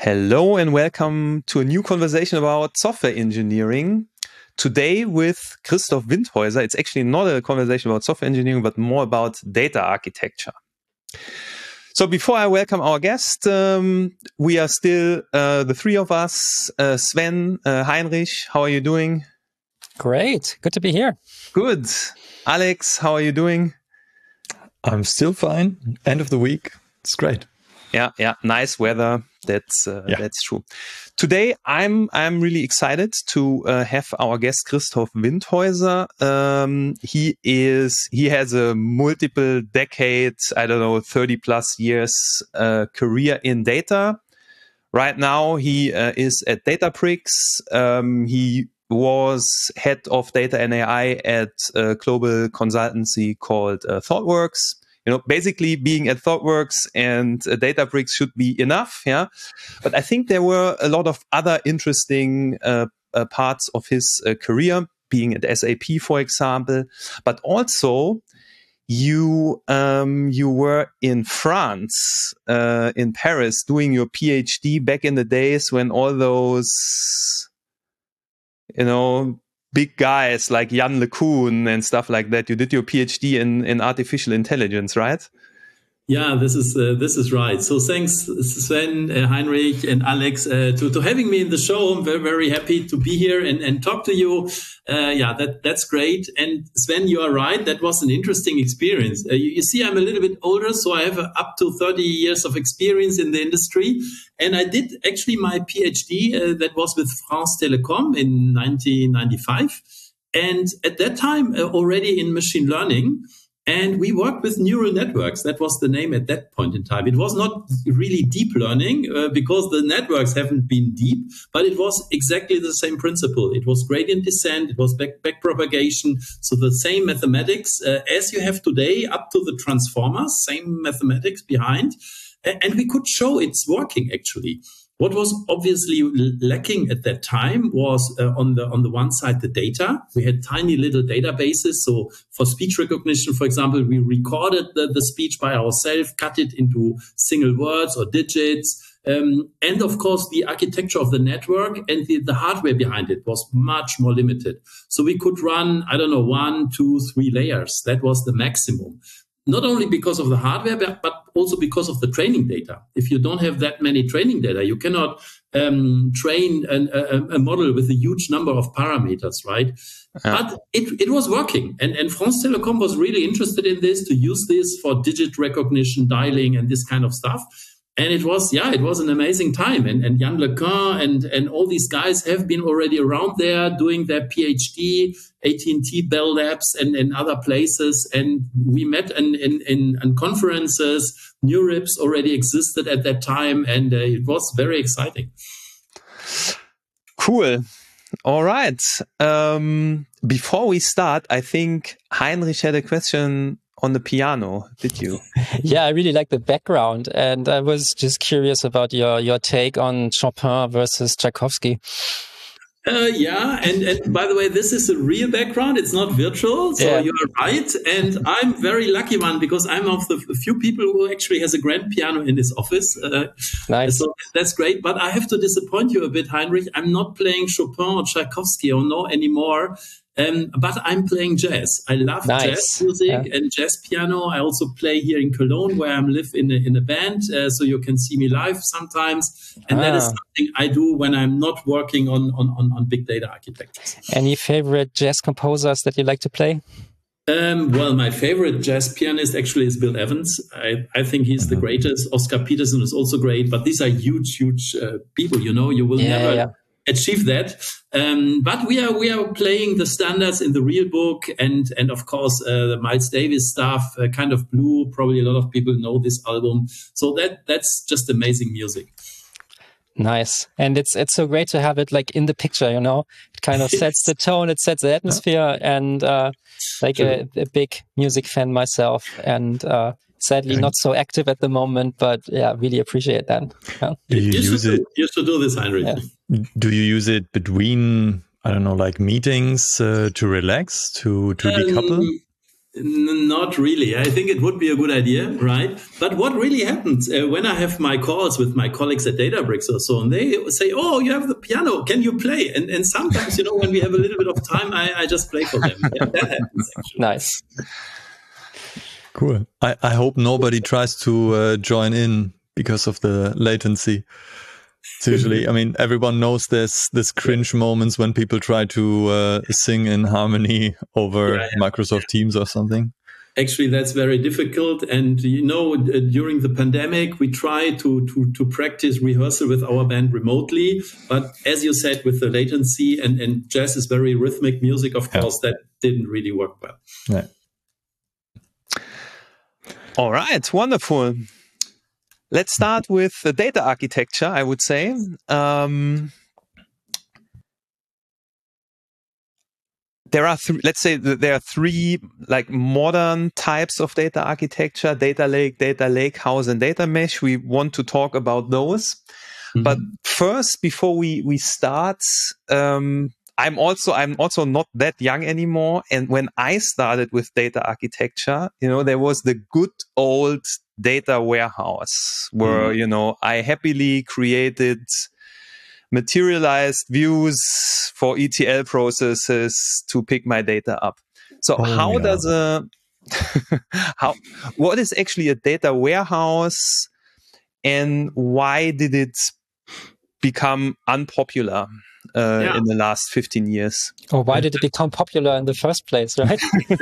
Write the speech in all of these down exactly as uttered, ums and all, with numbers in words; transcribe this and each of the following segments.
Hello and welcome to a new conversation about software engineering. Today with Christoph Windhäuser. It's actually not a conversation about software engineering, but more about data architecture. So before I welcome our guest, um, we are still uh, the three of us. Uh, Sven, uh, Heinrich, how are you doing? Great. Good to be here. Good. Alex, how are you doing? I'm still fine. End of the week. It's great. Yeah, yeah, nice weather. That's uh, yeah. that's true. Today, I'm I'm really excited to uh, have our guest Christoph Windhäuser. Um, he is he has a multiple decades, I don't know, thirty plus years uh, career in data. Right now, he uh, is at Databricks. Um, he was head of data and A I at a global consultancy called uh, ThoughtWorks. You know, basically being at ThoughtWorks and uh, Databricks should be enough, yeah. But I think there were a lot of other interesting uh, uh, parts of his uh, career, being at S A P, for example. But also, you um, you were in France, uh, in Paris, doing your PhD back in the days when all those, you know, big guys like Jan LeCun and stuff like that. You did your PhD in, in artificial intelligence, right? Yeah, this is uh, this is right. So thanks, Sven, uh, Heinrich, and Alex, uh, to, to having me in the show. I'm very, very happy to be here and, and talk to you. Uh, yeah, that that's great. And Sven, you are right. That was an interesting experience. Uh, you, you see, I'm a little bit older, so I have uh, up to thirty years of experience in the industry. And I did actually my PhD uh, that was with France Telecom in nineteen ninety-five. And at that time, uh, already in machine learning. And we worked with neural networks. That was the name at that point in time. It was not really deep learning uh, because the networks haven't been deep, but it was exactly the same principle. It was gradient descent. It was back, back propagation. So the same mathematics uh, as you have today up to the transformers, same mathematics behind. And we could show it's working, actually. What was obviously lacking at that time was uh, on the on the one side, the data. We had tiny little databases. So for speech recognition, for example, we recorded the, the speech by ourselves, cut it into single words or digits. Um, and of course, the architecture of the network and the, the hardware behind it was much more limited. So we could run, I don't know, one, two, three layers. That was the maximum. Not only because of the hardware, but, but also because of the training data. If you don't have that many training data, you cannot um, train an, a, a model with a huge number of parameters, right? Yeah. But it, it was working. And, and France Telecom was really interested in this, to use this for digit recognition, dialing, and this kind of stuff. And it was, yeah, it was an amazing time. And, and Jan LeCun and, and all these guys have been already around there doing their PhD, A T and T, Bell Labs, and, and other places. And we met in, in, in, in conferences. NeurIPS already existed at that time. And uh, it was very exciting. Cool. All right. Um, before we start, I think Heinrich had a question on the piano, did you? Yeah, I really like the background, and I was just curious about your your take on Chopin versus Tchaikovsky. Uh, yeah, and, and by the way, this is a real background. It's not virtual, so yeah. You are right. And I'm very lucky one because I'm of the few people who actually has a grand piano in his office. Uh, nice. So that's great. But I have to disappoint you a bit, Heinrich. I'm not playing Chopin or Tchaikovsky or no anymore. Um, but I'm playing jazz. I love nice. jazz music yeah. and jazz piano. I also play here in Cologne, where I live in a, in a band, uh, so you can see me live sometimes. And ah. that is something I do when I'm not working on, on, on, on big data architectures. Any favorite jazz composers that you like to play? Um, well, my favorite jazz pianist actually is Bill Evans. I, I think he's mm-hmm. the greatest. Oscar Peterson is also great, but these are huge, huge uh, people. You know, you will yeah, never yeah. achieve that. Um, but we are we are playing the standards in the real book, and and of course uh, the Miles Davis stuff, uh, Kind of Blue. Probably a lot of people know this album. So that that's just amazing music. Nice. And it's it's so great to have it like in the picture, you know. It kind of sets the tone, it sets the atmosphere, and uh, like a, a big music fan myself, and uh, sadly not so active at the moment, but yeah, really appreciate that. Yeah. Do you, you use it? Do, you should do this, Heinrich. Yeah. Do you use it between, I don't know, like meetings uh, to relax, to, to um, decouple? N- Not really. I think it would be a good idea, right? But what really happens uh, when I have my calls with my colleagues at Databricks or so, and they say, "Oh, you have the piano. Can you play?" And and sometimes, you know, when we have a little bit of time, I, I just play for them. Yeah, that happens actually. Nice. Cool. I, I hope nobody tries to uh, join in because of the latency. It's usually, I mean, everyone knows this this cringe moments when people try to uh, sing in harmony over yeah, yeah, Microsoft yeah. Teams or something. Actually, that's very difficult. And, you know, during the pandemic, we tried to, to, to practice rehearsal with our band remotely. But as you said, with the latency and, and jazz is very rhythmic music, of course, yeah. that didn't really work well. Yeah. All right, wonderful. Let's start with the data architecture, I would say. Um, there are, th- let's say that there are three like modern types of data architecture: data lake, data lakehouse, and data mesh. We want to talk about those. Mm-hmm. But first, before we, we start, um, I'm also I'm also not that young anymore. And when I started with data architecture, you know, there was the good old data warehouse where, mm. you know, I happily created materialized views for E T L processes to pick my data up. So oh, how yeah. does a how what is actually a data warehouse, and why did it become unpopular uh, yeah. in the last fifteen years? Or why did it become popular in the first place, right?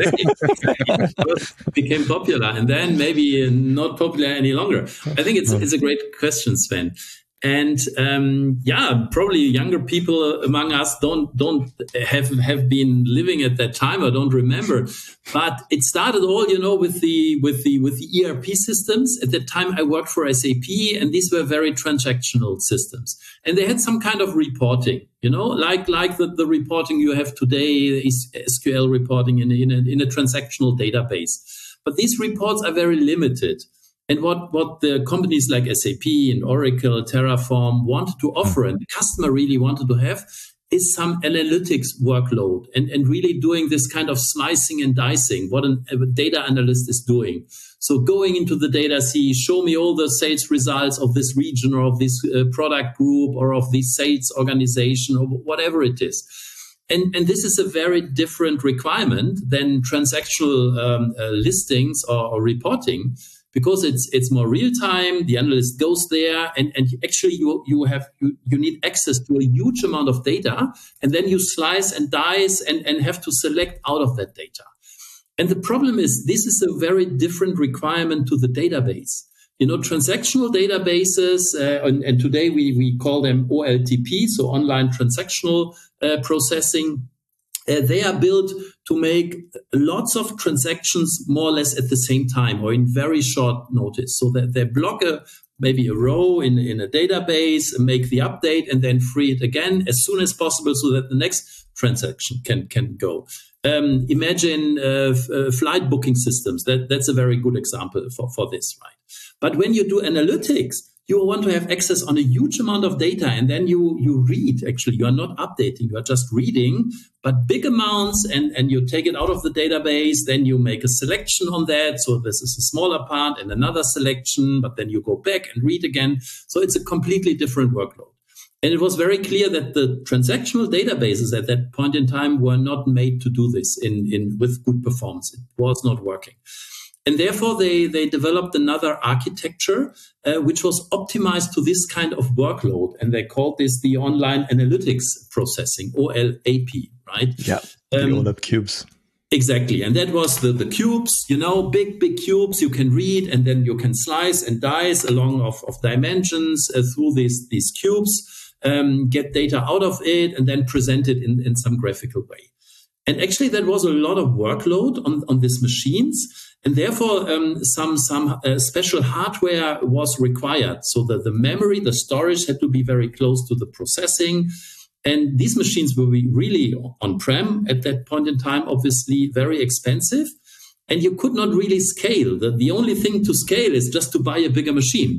It became popular and then maybe not popular any longer. I think it's it's a great question, Sven. And um, yeah, probably younger people among us don't don't have have been living at that time or don't remember. But it started all, you know, with the with the with the E R P systems. At that time, I worked for S A P, and these were very transactional systems, and they had some kind of reporting, you know, like like the, the reporting you have today, is S Q L reporting in a, in a, in a transactional database. But these reports are very limited. And what, what the companies like S A P and Oracle, Terraform wanted to offer, and the customer really wanted to have, is some analytics workload and, and really doing this kind of slicing and dicing, what an, a data analyst is doing. So going into the data, see, show me all the sales results of this region or of this uh, product group or of this sales organization or whatever it is. And, and this is a very different requirement than transactional um, uh, listings or, or reporting. Because it's it's more real time, the analyst goes there, and, and actually you you have you, you need access to a huge amount of data, and then you slice and dice and, and have to select out of that data. And the problem is this is a very different requirement to the database. You know, transactional databases, uh, and, and today we we call them O L T P, so online transactional uh, processing. Uh, they are built to make lots of transactions more or less at the same time or in very short notice. So that they block a, maybe a row in, in a database, make the update, and then free it again as soon as possible so that the next transaction can, can go. Um, imagine uh, f- uh, flight booking systems. That, that's a very good example for, for this, right? But when you do analytics, you want to have access on a huge amount of data, and then you you read. Actually, you are not updating; you are just reading, but big amounts, and and you take it out of the database. Then you make a selection on that. So this is a smaller part and another selection, but then you go back and read again. So it's a completely different workload. And it was very clear that the transactional databases at that point in time were not made to do this in in with good performance. It was not working. And therefore, they, they developed another architecture, uh, which was optimized to this kind of workload. And they called this the online analytics processing, O L A P, right? Yeah, the um, O L A P cubes. Exactly. And that was the, the cubes, you know, big, big cubes you can read, and then you can slice and dice along of, of dimensions uh, through these, these cubes, um, get data out of it, and then present it in, in some graphical way. And actually, that was a lot of workload on, on these machines. And therefore, um, some some uh, special hardware was required. So that the memory, the storage had to be very close to the processing. And these machines were really on-prem at that point in time, obviously very expensive. And you could not really scale. The, the only thing to scale is just to buy a bigger machine.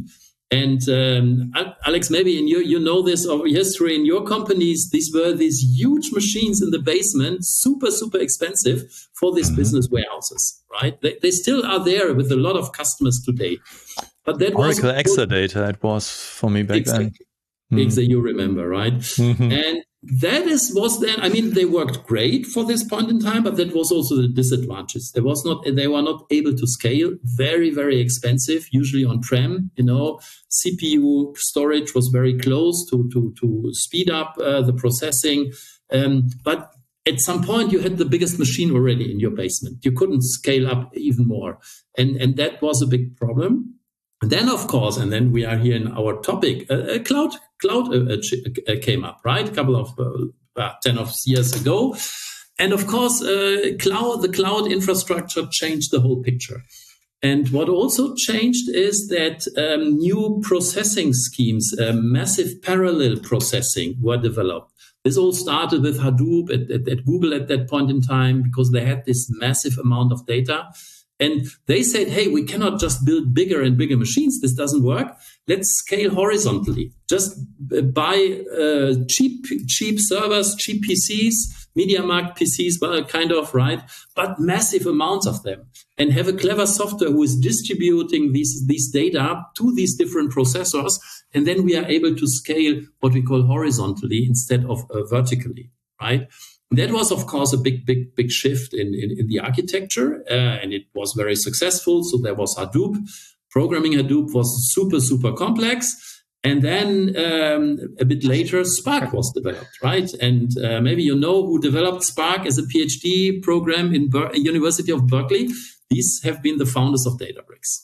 And um, Alex, maybe in your, you know this of history in your companies, these were these huge machines in the basement, super, super expensive for these mm-hmm. business warehouses, right? They, they still are there with a lot of customers today. But that Oracle was Exadata, it was for me back exactly. then. Exactly, you remember, right? Mm-hmm. And that is was then. I mean, they worked great for this point in time, but that was also the disadvantages. There was not. They were not able to scale. Very, very expensive. Usually on prem. You know, C P U storage was very close to to to speed up uh, the processing. Um, but at some point, you had the biggest machine already in your basement. You couldn't scale up even more, and and that was a big problem. And then, of course, and then we are here in our topic, uh, cloud cloud uh, uh, came up, right? A couple of uh, ten of years ago. And of course, uh, cloud, the cloud infrastructure changed the whole picture. And what also changed is that um, new processing schemes, uh, massive parallel processing were developed. This all started with Hadoop at, at, at Google at that point in time, because they had this massive amount of data. And they said, hey, we cannot just build bigger and bigger machines. This doesn't work. Let's scale horizontally. Just buy uh, cheap cheap servers, cheap P Cs, MediaMarkt P Cs, well, kind of, right? But massive amounts of them. And have a clever software who is distributing these, these data to these different processors. And then we are able to scale what we call horizontally instead of uh, vertically, right? That was, of course, a big, big, big shift in, in, in the architecture, uh, and it was very successful. So there was Hadoop. Programming Hadoop was super, super complex. And then um, a bit later, Spark was developed, right? And uh, maybe you know who developed Spark as a PhD program in Ber- University of Berkeley. These have been the founders of Databricks.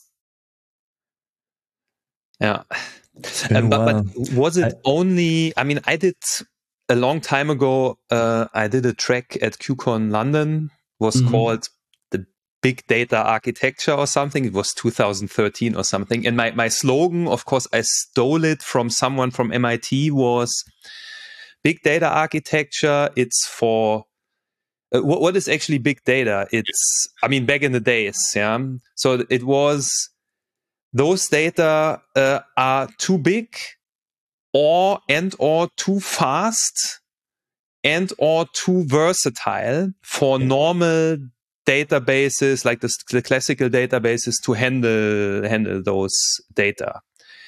Yeah. Um, but, but was it I, only, I mean, I did... A long time ago, uh, I did a track at KubeCon London, was mm-hmm. called the Big Data Architecture or something. It was two thousand thirteen or something. And my, my slogan, of course, I stole it from someone from M I T, was Big Data Architecture. It's for, uh, what, what is actually big data? It's, I mean, back in the days, yeah. So it was, those data uh, are too big, or and or too fast and or too versatile for normal databases like the, the classical databases to handle handle those data.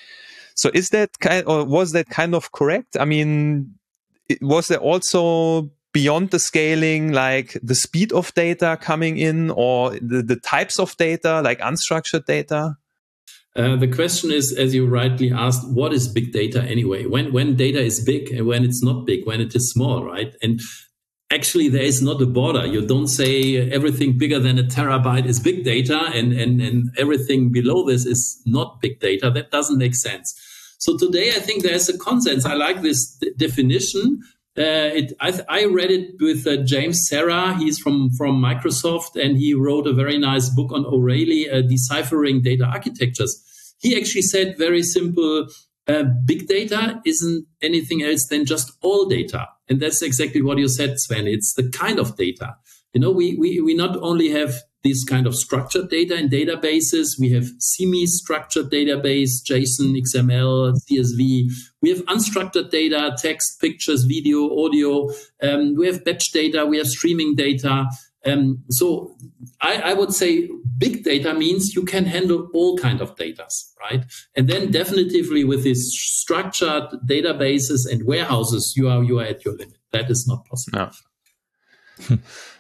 So is that kind or was that kind of correct? I mean, it, was there also beyond the scaling, like the speed of data coming in, or the, the types of data, like unstructured data? Uh, the question is, as you rightly asked, what is big data anyway? When when data is big and when it's not big, when it is small, right? And actually, there is not a border. You don't say everything bigger than a terabyte is big data and, and, and everything below this is not big data. That doesn't make sense. So today, I think there's a consensus. I like this d- definition. Uh, it, I, I read it with uh, James Serra. He's from, from Microsoft, and he wrote a very nice book on O'Reilly, uh, Deciphering Data Architectures. He actually said very simple, uh, big data isn't anything else than just all data. And that's exactly what you said, Sven. It's the kind of data. You know, we, we, we not only have this kind of structured data in databases, we have semi-structured database, JSON, X M L, C S V. We have unstructured data, text, pictures, video, audio. Um, we have batch data, we have streaming data. Um, so I, I would say big data means you can handle all kind of data, right? And then definitively with these structured databases and warehouses, you are you are at your limit. That is not possible. No.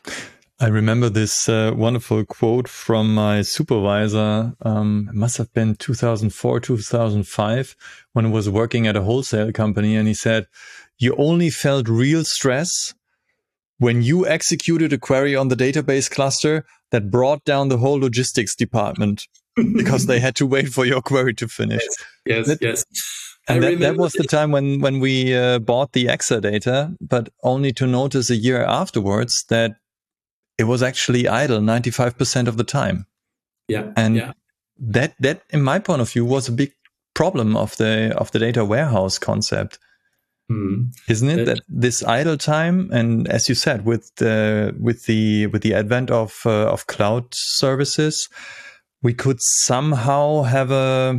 I remember this uh, wonderful quote from my supervisor. Um, it must have been two thousand four, two thousand five, when I was working at a wholesale company. And he said, you only felt real stress when you executed a query on the database cluster that brought down the whole logistics department because they had to wait for your query to finish. Yes, yes. That, yes. And that, that was the time when, when we uh, bought the Exadata, but only to notice a year afterwards that it was actually idle ninety-five percent of the time. Yeah. And yeah. that, that, in my point of view, was a big problem of the, of the data warehouse concept. Mm. Isn't it that this idle time, and as you said, with the, with the, with the advent of, uh, of cloud services, we could somehow have a,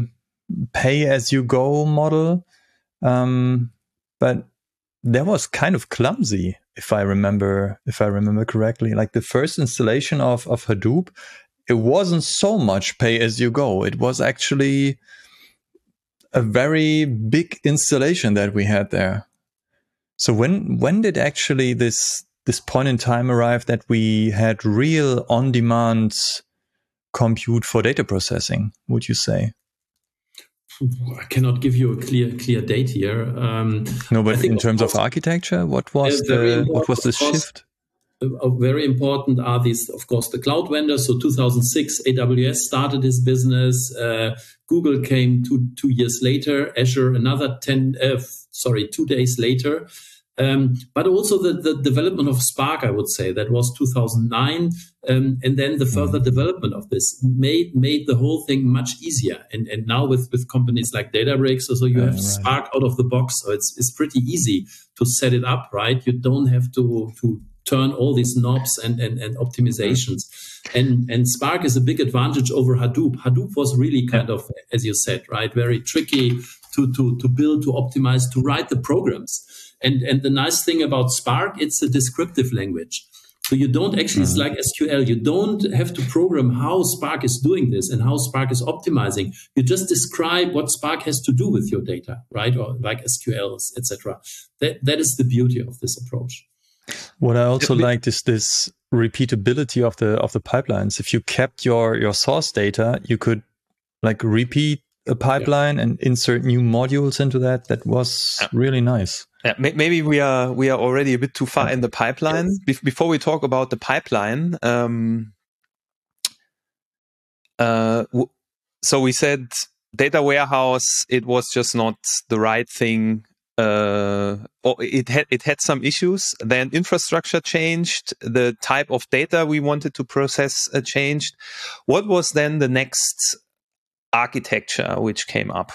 pay-as-you-go model, um, but that was kind of clumsy, if I remember, if I remember correctly. Like the first installation of, of Hadoop, it wasn't so much pay-as-you-go. It was actually a very big installation that we had there. So when when did actually this this point in time arrive that we had real on-demand compute for data processing, would you say? I cannot give you a clear clear date here. Um, no, but in terms of, course, of architecture, what was the what was the shift? Uh, very important are these, of course, the cloud vendors. So two thousand six, A W S started this business. Uh, Google came two two years later. Azure another ten, uh, sorry, two days later. Um, but also the, the development of Spark, I would say, that was two thousand nine. Um, and then the further mm-hmm. development of this made made the whole thing much easier. And and now with, with companies like Databricks, so you have right. Spark out of the box. So it's it's pretty easy to set it up, right? You don't have to to turn all these knobs and, and, and optimizations. And, and Spark is a big advantage over Hadoop. Hadoop was really kind yeah. of, as you said, right, very tricky to, to, to build, to optimize, to write the programs. And, and the nice thing about Spark, it's a descriptive language. So you don't actually, mm-hmm. it's like S Q L. You don't have to program how Spark is doing this and how Spark is optimizing. You just describe what Spark has to do with your data, right? Or like S Q Ls, et cetera. That, that is the beauty of this approach. What I also liked is this repeatability of the of the pipelines. If you kept your your source data, you could like repeat a pipeline yeah. and insert new modules into that. That was yeah. really nice. Yeah, maybe we are we are already a bit too far yeah. in the pipeline. Yes. Be- before we talk about the pipeline, um, uh, w- so we said data warehouse. It was just not the right thing. Uh, or it had it had some issues. Then infrastructure changed. The type of data we wanted to process uh, changed. What was then the next architecture which came up?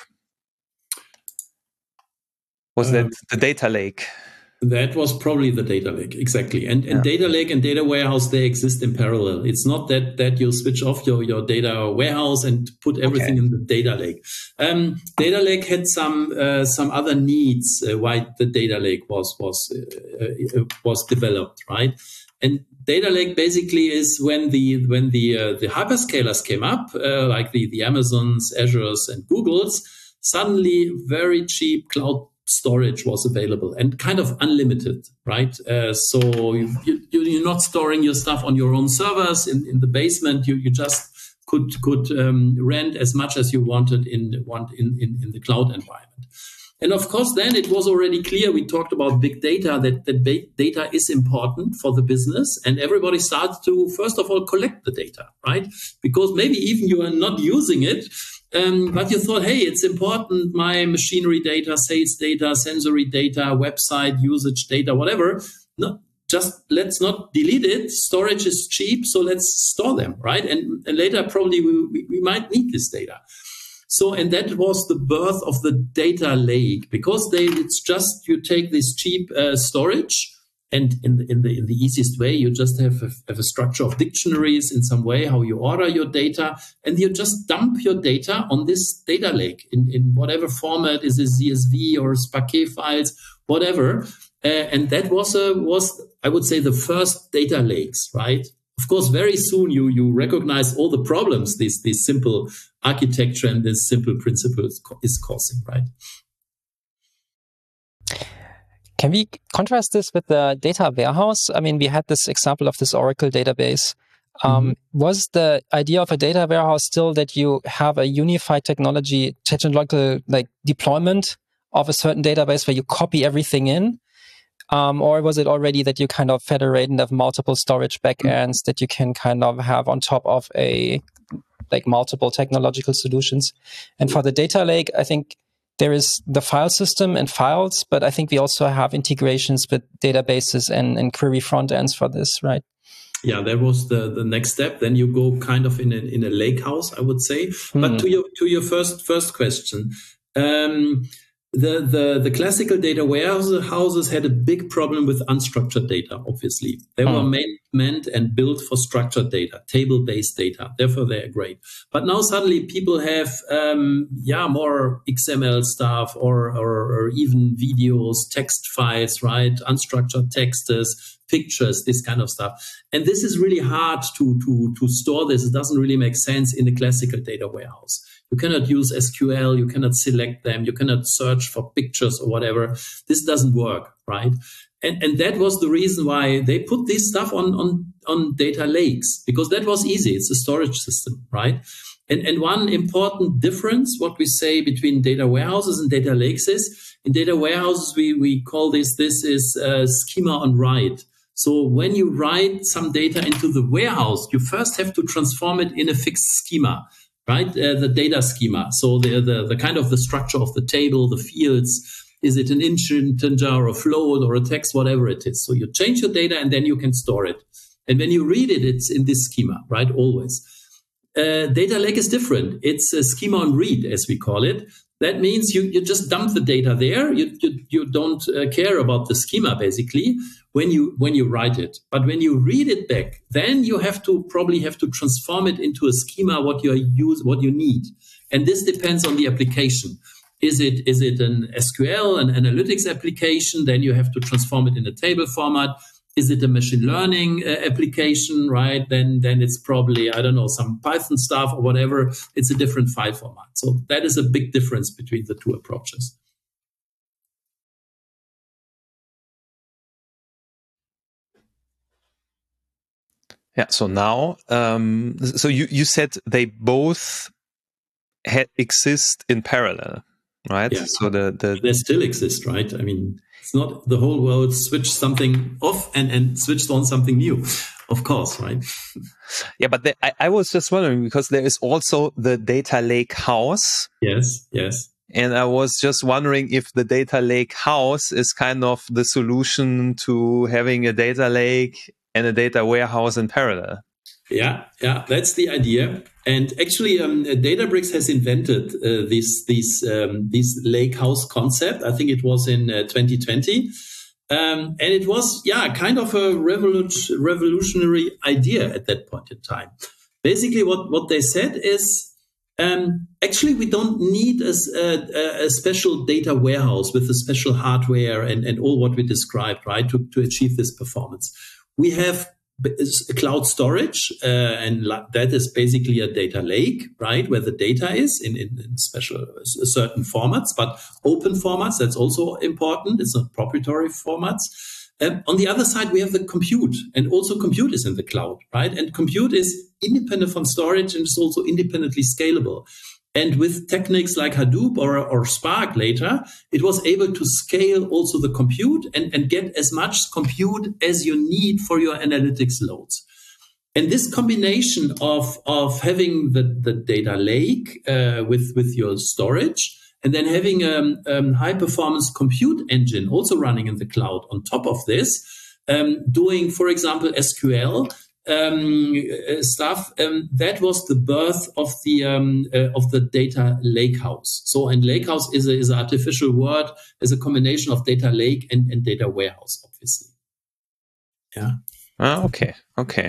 Was uh, that the data lake? That was probably the data lake, exactly. And and yeah. data lake and data warehouse, they exist in parallel. It's not that that you switch off your, your data warehouse and put everything okay. in the data lake. Um, data lake had some uh, some other needs uh, why the data lake was was uh, uh, was developed, right? And data lake basically is when the when the uh, the hyperscalers came up, uh, like the the Amazons, Azures, and Googles. Suddenly, very cheap cloud storage was available and kind of unlimited, right? Uh, so you, you, you're not storing your stuff on your own servers in, in the basement. You you just could could um, rent as much as you wanted in want in, in in the cloud environment. And of course, then it was already clear. We talked about big data, that that big data is important for the business, and everybody started to first of all collect the data, right? Because maybe even you are not using it. Um, but you thought, hey, it's important, my machinery data, sales data, sensory data, website usage data, whatever. No, just let's not delete it. Storage is cheap, so let's store them, right? And, and later, probably we, we, we might need this data. So, and that was the birth of the data lake, because they, it's just, you take this cheap uh, storage, and in the, in the in the easiest way, you just have a, have a structure of dictionaries in some way, how you order your data, and you just dump your data on this data lake in, in whatever format, is it C S V or Parquet files, whatever. Uh, and that was a was I would say the first data lakes, right? Of course, very soon you you recognize all the problems this this simple architecture and this simple principles is causing, right? Can we contrast this with the data warehouse? I mean, we had this example of this Oracle database. Um, mm-hmm. Was the idea of a data warehouse still that you have a unified technology, technological like deployment of a certain database where you copy everything in? Um, or was it already that you kind of federate and have multiple storage backends mm-hmm. that you can kind of have on top of a like multiple technological solutions? And for the data lake, I think there is the file system and files, but I think we also have integrations with databases and, and query front ends for this, right? Yeah, that was the, the next step. Then you go kind of in a, in a lake house, I would say. Mm. But to your to your first first question, um, the, the, the classical data warehouses had a big problem with unstructured data, obviously. They were made, meant and built for structured data, table-based data. Therefore, they're great. But now suddenly people have, um, yeah, more X M L stuff or, or, or even videos, text files, right? Unstructured texts, pictures, this kind of stuff. And this is really hard to, to, to store this. It doesn't really make sense in a classical data warehouse. You cannot use S Q L. You cannot select them. You cannot search for pictures or whatever. This doesn't work, right? And, and that was the reason why they put this stuff on, on, on data lakes, because that was easy. It's a storage system, right? And, and one important difference, what we say between data warehouses and data lakes is, in data warehouses, we, we call this, this is uh, schema on write. So when you write some data into the warehouse, you first have to transform it in a fixed schema. Right, uh, the data schema. So the, the the kind of the structure of the table, the fields. Is it an integer or a float or a text, whatever it is? So you change your data and then you can store it. And when you read it, it's in this schema, right? Always. Uh, data lake is different. It's a schema on read, as we call it. That means you, you just dump the data there. You you, you don't uh, care about the schema basically when you when you write it. But when you read it back, then you have to probably have to transform it into a schema what you use what you need. And this depends on the application. Is it is it an S Q L, an analytics application? Then you have to transform it in a table format. Is it a machine learning uh, application, right? Then, then it's probably, I don't know, some Python stuff or whatever. It's a different file format. So that is a big difference between the two approaches. Yeah. So now, um, so you, you said they both had exist in parallel, right? Yeah. So the, the they still exist, right? I mean, it's not the whole world switched something off and, and switched on something new, of course, right? Yeah, but the, I, I was just wondering because there is also the data lake house. Yes, yes. And I was just wondering if the data lake house is kind of the solution to having a data lake and a data warehouse in parallel. Yeah, yeah, that's the idea. And actually, um, Databricks has invented uh, this this um, this lake house concept. I think it was in uh, twenty twenty, um, and it was yeah kind of a revolution, revolutionary idea at that point in time. Basically, what what they said is um, actually we don't need a, a, a special data warehouse with a special hardware and and all what we described, right, to to achieve this performance. We have cloud storage, uh, and that is basically a data lake, right, where the data is in, in, in special uh, certain formats, but open formats. That's also important. It's not proprietary formats. Um, on the other side, we have the compute, and also compute is in the cloud, right? And compute is independent from storage, and it's also independently scalable. And with techniques like Hadoop or, or Spark later, it was able to scale also the compute and, and get as much compute as you need for your analytics loads. And this combination of, of having the, the data lake uh, with, with your storage and then having a um, um, high-performance compute engine also running in the cloud on top of this, um, doing, for example, S Q L, Um, uh, stuff, um, that was the birth of the um, uh, of the data lakehouse. So, and lakehouse is a, is an artificial word, is a combination of data lake and, and data warehouse, obviously. Yeah. Ah, okay. Okay.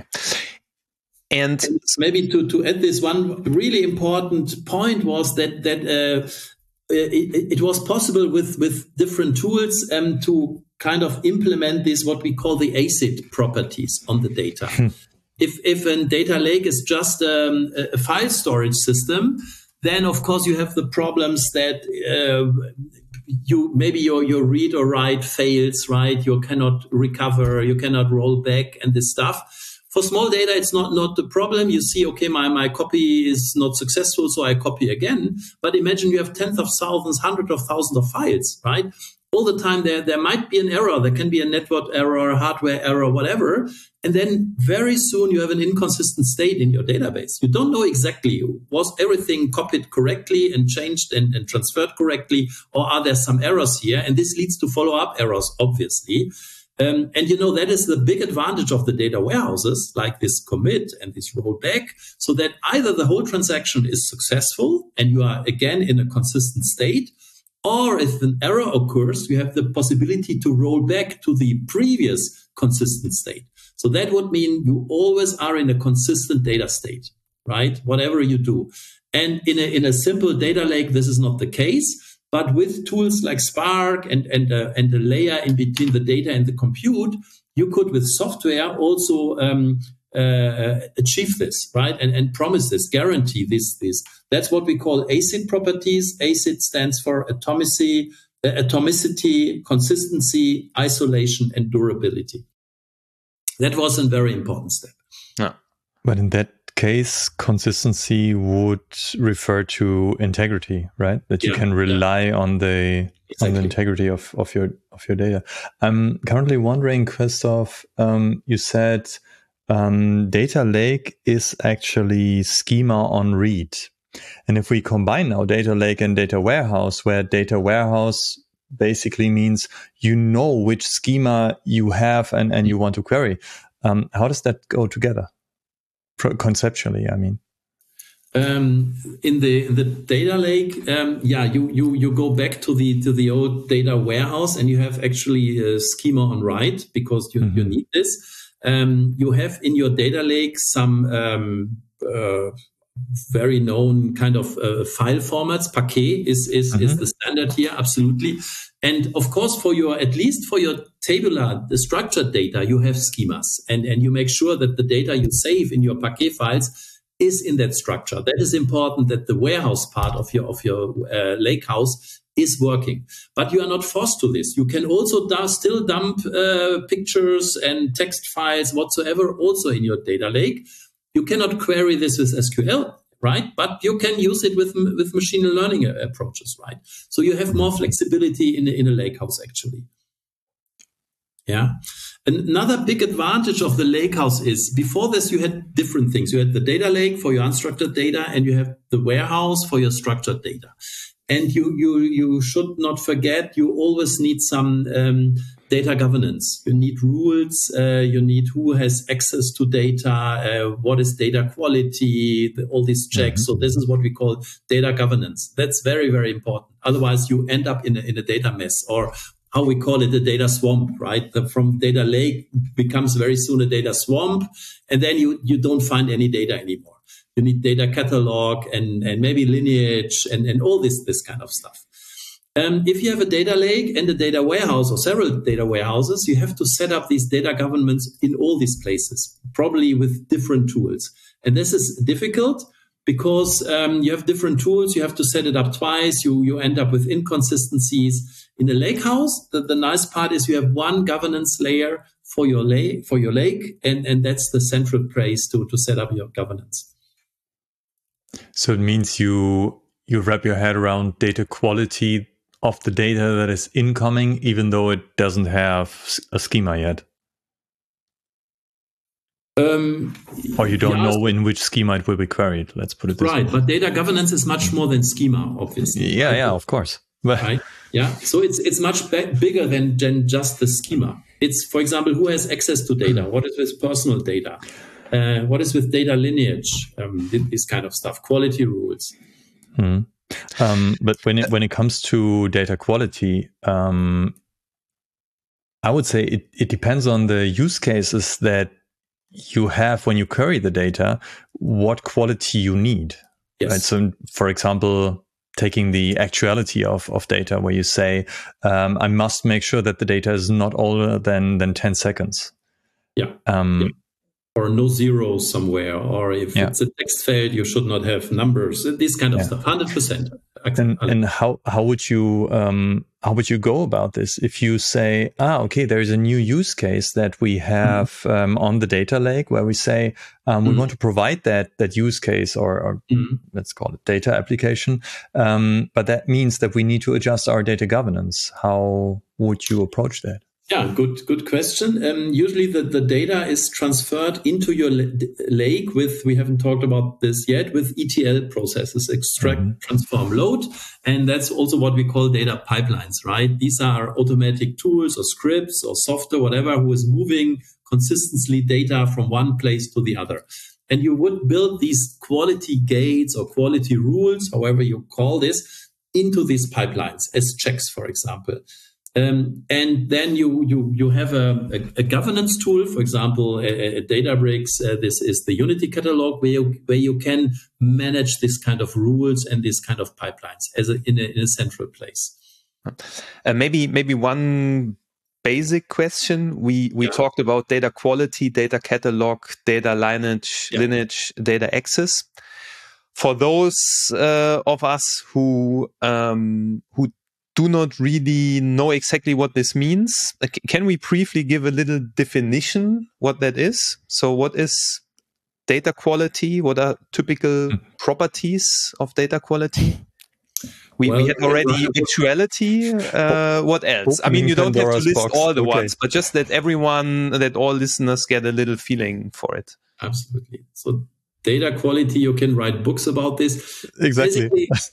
And, and maybe to to add this one really important point was that that uh, it, it was possible with with different tools um, to kind of implement this, what we call the ACID properties on the data. if if a data lake is just um, a file storage system, then of course you have the problems that uh, you maybe your your read or write fails, right? You cannot recover, you cannot roll back, and this stuff. For small data, it's not, not the problem. You see, okay, my, my copy is not successful, so I copy again. But imagine you have tens of thousands, hundreds of thousands of files, right? All the time there, there might be an error. There can be a network error, a hardware error, whatever. And then very soon you have an inconsistent state in your database. You don't know exactly, was everything copied correctly and changed and, and transferred correctly, or are there some errors here? And this leads to follow-up errors, obviously. Um, and, you know, that is the big advantage of the data warehouses, like this commit and this rollback, so that either the whole transaction is successful and you are, again, in a consistent state, Or if an error occurs, you have the possibility to roll back to the previous consistent state. So that would mean you always are in a consistent data state, right? Whatever you do. And in a, in a simple data lake, this is not the case. But with tools like Spark and, and, uh, and the layer in between the data and the compute, you could, with software, also um, uh, achieve this, right? And, and promise this, guarantee this, this. That's what we call A C I D properties. A C I D stands for atomicity, uh, atomicity, consistency, isolation, and durability. That was a very important step. Yeah. But in that case, consistency would refer to integrity, right? That you yeah, can rely yeah. on the exactly. on the integrity of, of your of your data. I'm currently wondering, Christoph, um, you said um, data lake is actually schema on read. And if we combine now data lake and data warehouse, where data warehouse basically means you know which schema you have and, and you want to query, um, how does that go together? Conceptually, I mean. Um, in the in the data lake, um, yeah, you, you you go back to the to the old data warehouse, and you have actually a schema on write because you, mm-hmm. you need this. Um, you have in your data lake some um, uh, very known kind of uh, file formats. Parquet is is mm-hmm. is the standard here, absolutely. And of course, for your at least for your tabular, the structured data, you have schemas, and and you make sure that the data you save in your Parquet files is in that structure. That is important, that the warehouse part of your of your uh, lakehouse is working. But you are not forced to this. You can also da- still dump uh, pictures and text files whatsoever also in your data lake. You cannot query this with S Q L, right? But you can use it with with machine learning approaches, right? So you have more flexibility in in a lakehouse actually. Yeah. Another big advantage of the lakehouse is before this, you had different things. You had the data lake for your unstructured data, and you have the warehouse for your structured data. And you you you should not forget, you always need some um, data governance. You need rules. Uh, you need who has access to data. Uh, what is data quality? The, all these checks. Mm-hmm. So this is what we call data governance. That's very very important. Otherwise, you end up in a, in a data mess, or how we call it, a data swamp, right? The, from data lake becomes very soon a data swamp, and then you, you don't find any data anymore. You need data catalog and, and maybe lineage and, and all this, this kind of stuff. Um, if you have a data lake and a data warehouse or several data warehouses, you have to set up these data governments in all these places, probably with different tools. And this is difficult because um, you have different tools. You have to set it up twice. You, you end up with inconsistencies. In a lakehouse, the, the nice part is you have one governance layer for your lake, for your lake, and, and that's the central place to, to set up your governance. So it means you you wrap your head around data quality of the data that is incoming, even though it doesn't have a schema yet. Um, or you don't yeah, know in which schema it will be queried. Let's put it this right, way. But data governance is much more than schema, obviously. Yeah, yeah, of course. Right? Yeah. So it's it's much b- bigger than, than just the schema. It's, for example, who has access to data? What is with personal data? Uh, what is with data lineage? Um, this kind of stuff. Quality rules. Hmm. Um, but when it when it comes to data quality, um, I would say it, it depends on the use cases that you have when you query the data, what quality you need. Yes. Right? So, for example, taking the actuality of, of data, where you say, um, I must make sure that the data is not older than, than ten seconds. Yeah. Um, yeah. Or no zeros somewhere, or if yeah. it's a text field, you should not have numbers. This kind of yeah. stuff, one hundred percent. And, and how how would you um, how would you go about this if you say, ah, okay, there is a new use case that we have mm-hmm. um, on the data lake where we say um, we mm-hmm. want to provide that that use case or, or mm-hmm. let's call it data application, um, but that means that we need to adjust our data governance. How would you approach that? Yeah, good good question. Um, usually the, the data is transferred into your lake with, we haven't talked about this yet, with E T L processes, extract, mm-hmm. transform, load. And that's also what we call data pipelines, right? These are automatic tools or scripts or software, whatever, who is moving consistently data from one place to the other. And you would build these quality gates or quality rules, however you call this, into these pipelines as checks, for example. Um, and then you you you have a, a, a governance tool, for example, at Databricks. Uh, this is the Unity Catalog, where you, where you can manage this kind of rules and this kind of pipelines as a, in, a, in a central place. Uh, maybe maybe one basic question. We we yeah. talked about data quality, data catalog, data lineage, yeah. lineage, data access. For those uh, of us who um, who do not really know exactly what this means, can we briefly give a little definition what that is? So what is data quality? What are typical mm. properties of data quality? We, well, we had already actuality. Uh, what else? I mean, you don't have to list box. all the okay. ones, but just that everyone, that all listeners get a little feeling for it. Absolutely. So data quality, you can write books about this. Exactly.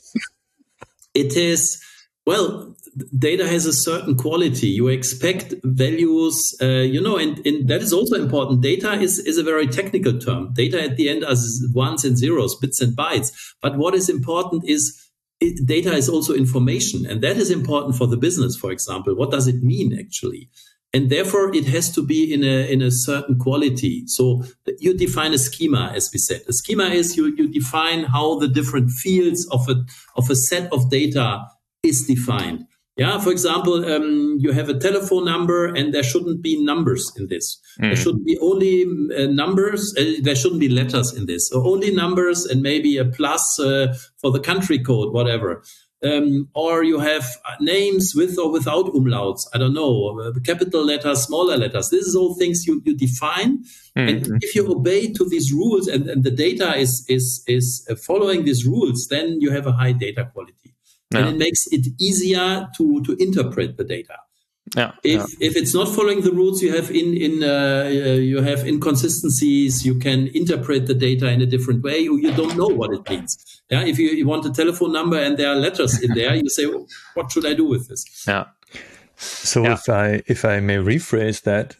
It is... Well, data has a certain quality. You expect values, uh, you know, and, and that is also important. Data is, is a very technical term. Data at the end is ones and zeros, bits and bytes. But what is important is it, data is also information. And that is important for the business, for example. What does it mean, actually? And therefore, it has to be in a in a certain quality. So you define a schema, as we said. A schema is you, you define how the different fields of a of a set of data is defined. Yeah, for example, um, you have a telephone number and there shouldn't be numbers in this. Mm. There should be only uh, numbers. Uh, there shouldn't be letters in this. So only numbers and maybe a plus uh, for the country code, whatever. Um, or you have names with or without umlauts. I don't know, uh, capital letters, smaller letters. This is all things you, you define. Mm. And if you obey to these rules and, and the data is, is, is following these rules, then you have a high data quality. And yeah. it makes it easier to, to interpret the data. Yeah, if yeah. if it's not following the rules, you have in in uh, you have inconsistencies. You can interpret the data in a different way. You, you don't know what it means. Yeah, if you, you want a telephone number and there are letters in there, you say, well, "What should I do with this?" Yeah. So yeah. if I if I may rephrase that,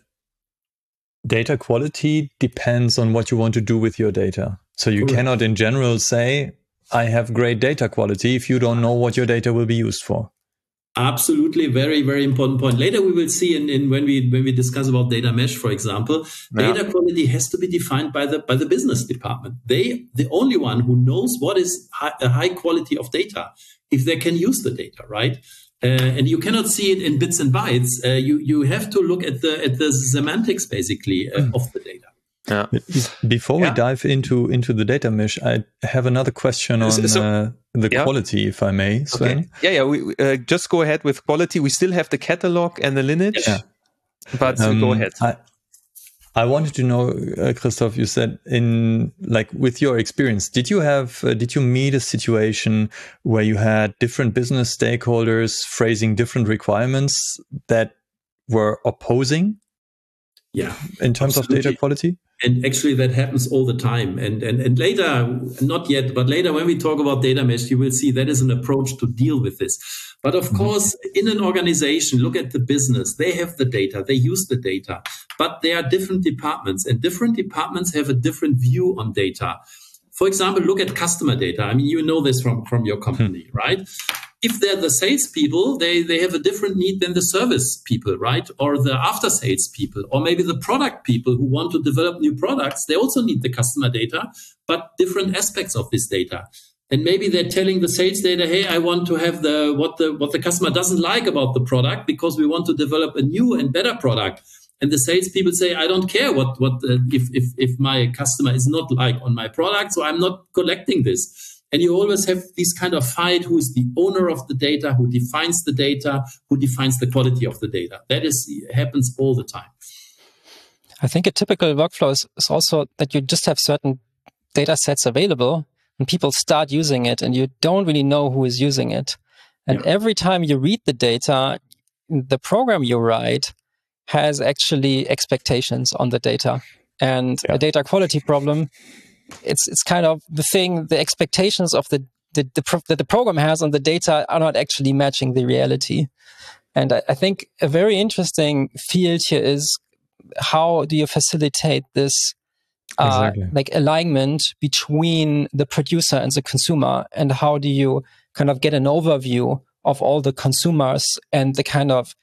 data quality depends on what you want to do with your data. So you Correct. cannot, in general, say, I have great data quality if you don't know what your data will be used for. Absolutely, very, very important point. Later we will see in, in when we when we discuss about data mesh, for example, yeah. data quality has to be defined by the by the business department. They the only one who knows what is high, a high quality of data, if they can use the data, right? Uh, and you cannot see it in bits and bytes. Uh, you you have to look at the at the semantics basically uh, mm. of the data. Yeah. Before yeah. we dive into into the data mesh, I have another question on so, uh, the yeah. quality, if I may, Sven. Okay. Yeah, yeah. We, uh, just go ahead with quality. We still have the catalog and the lineage, yeah. but um, go ahead. I, I wanted to know, uh, Christoph. You said in like with your experience, did you have uh, did you meet a situation where you had different business stakeholders phrasing different requirements that were opposing? Yeah, in terms absolutely. of data quality. And actually that happens all the time. And, and, and later, not yet, but later when we talk about data mesh, you will see that is an approach to deal with this. But of mm-hmm. course, in an organization, look at the business. They have the data, they use the data, but there are different departments and different departments have a different view on data. For example, look at customer data. I mean, you know this from, from your company, mm-hmm. right? If they're the sales people, they, they have a different need than the service people, right? Or the after sales people, or maybe the product people who want to develop new products. They also need the customer data, but different aspects of this data. And maybe they're telling the sales data, hey, I want to have the what the what the customer doesn't like about the product because we want to develop a new and better product. And the sales people say, I don't care what what uh, if if if my customer is not like on my product, so I'm not collecting this. And you always have this kind of fight, who is the owner of the data, who defines the data, who defines the quality of the data. That is happens all the time. I think a typical workflow is, is also that you just have certain data sets available and people start using it and you don't really know who is using it. And yeah. every time you read the data, the program you write has actually expectations on the data. And yeah. a data quality problem, It's it's kind of the thing, the expectations of the, the, the pro, that the program has on the data are not actually matching the reality. And I, I think a very interesting field here is how do you facilitate this uh, exactly. like alignment between the producer and the consumer, and how do you kind of get an overview of all the consumers and the kind of,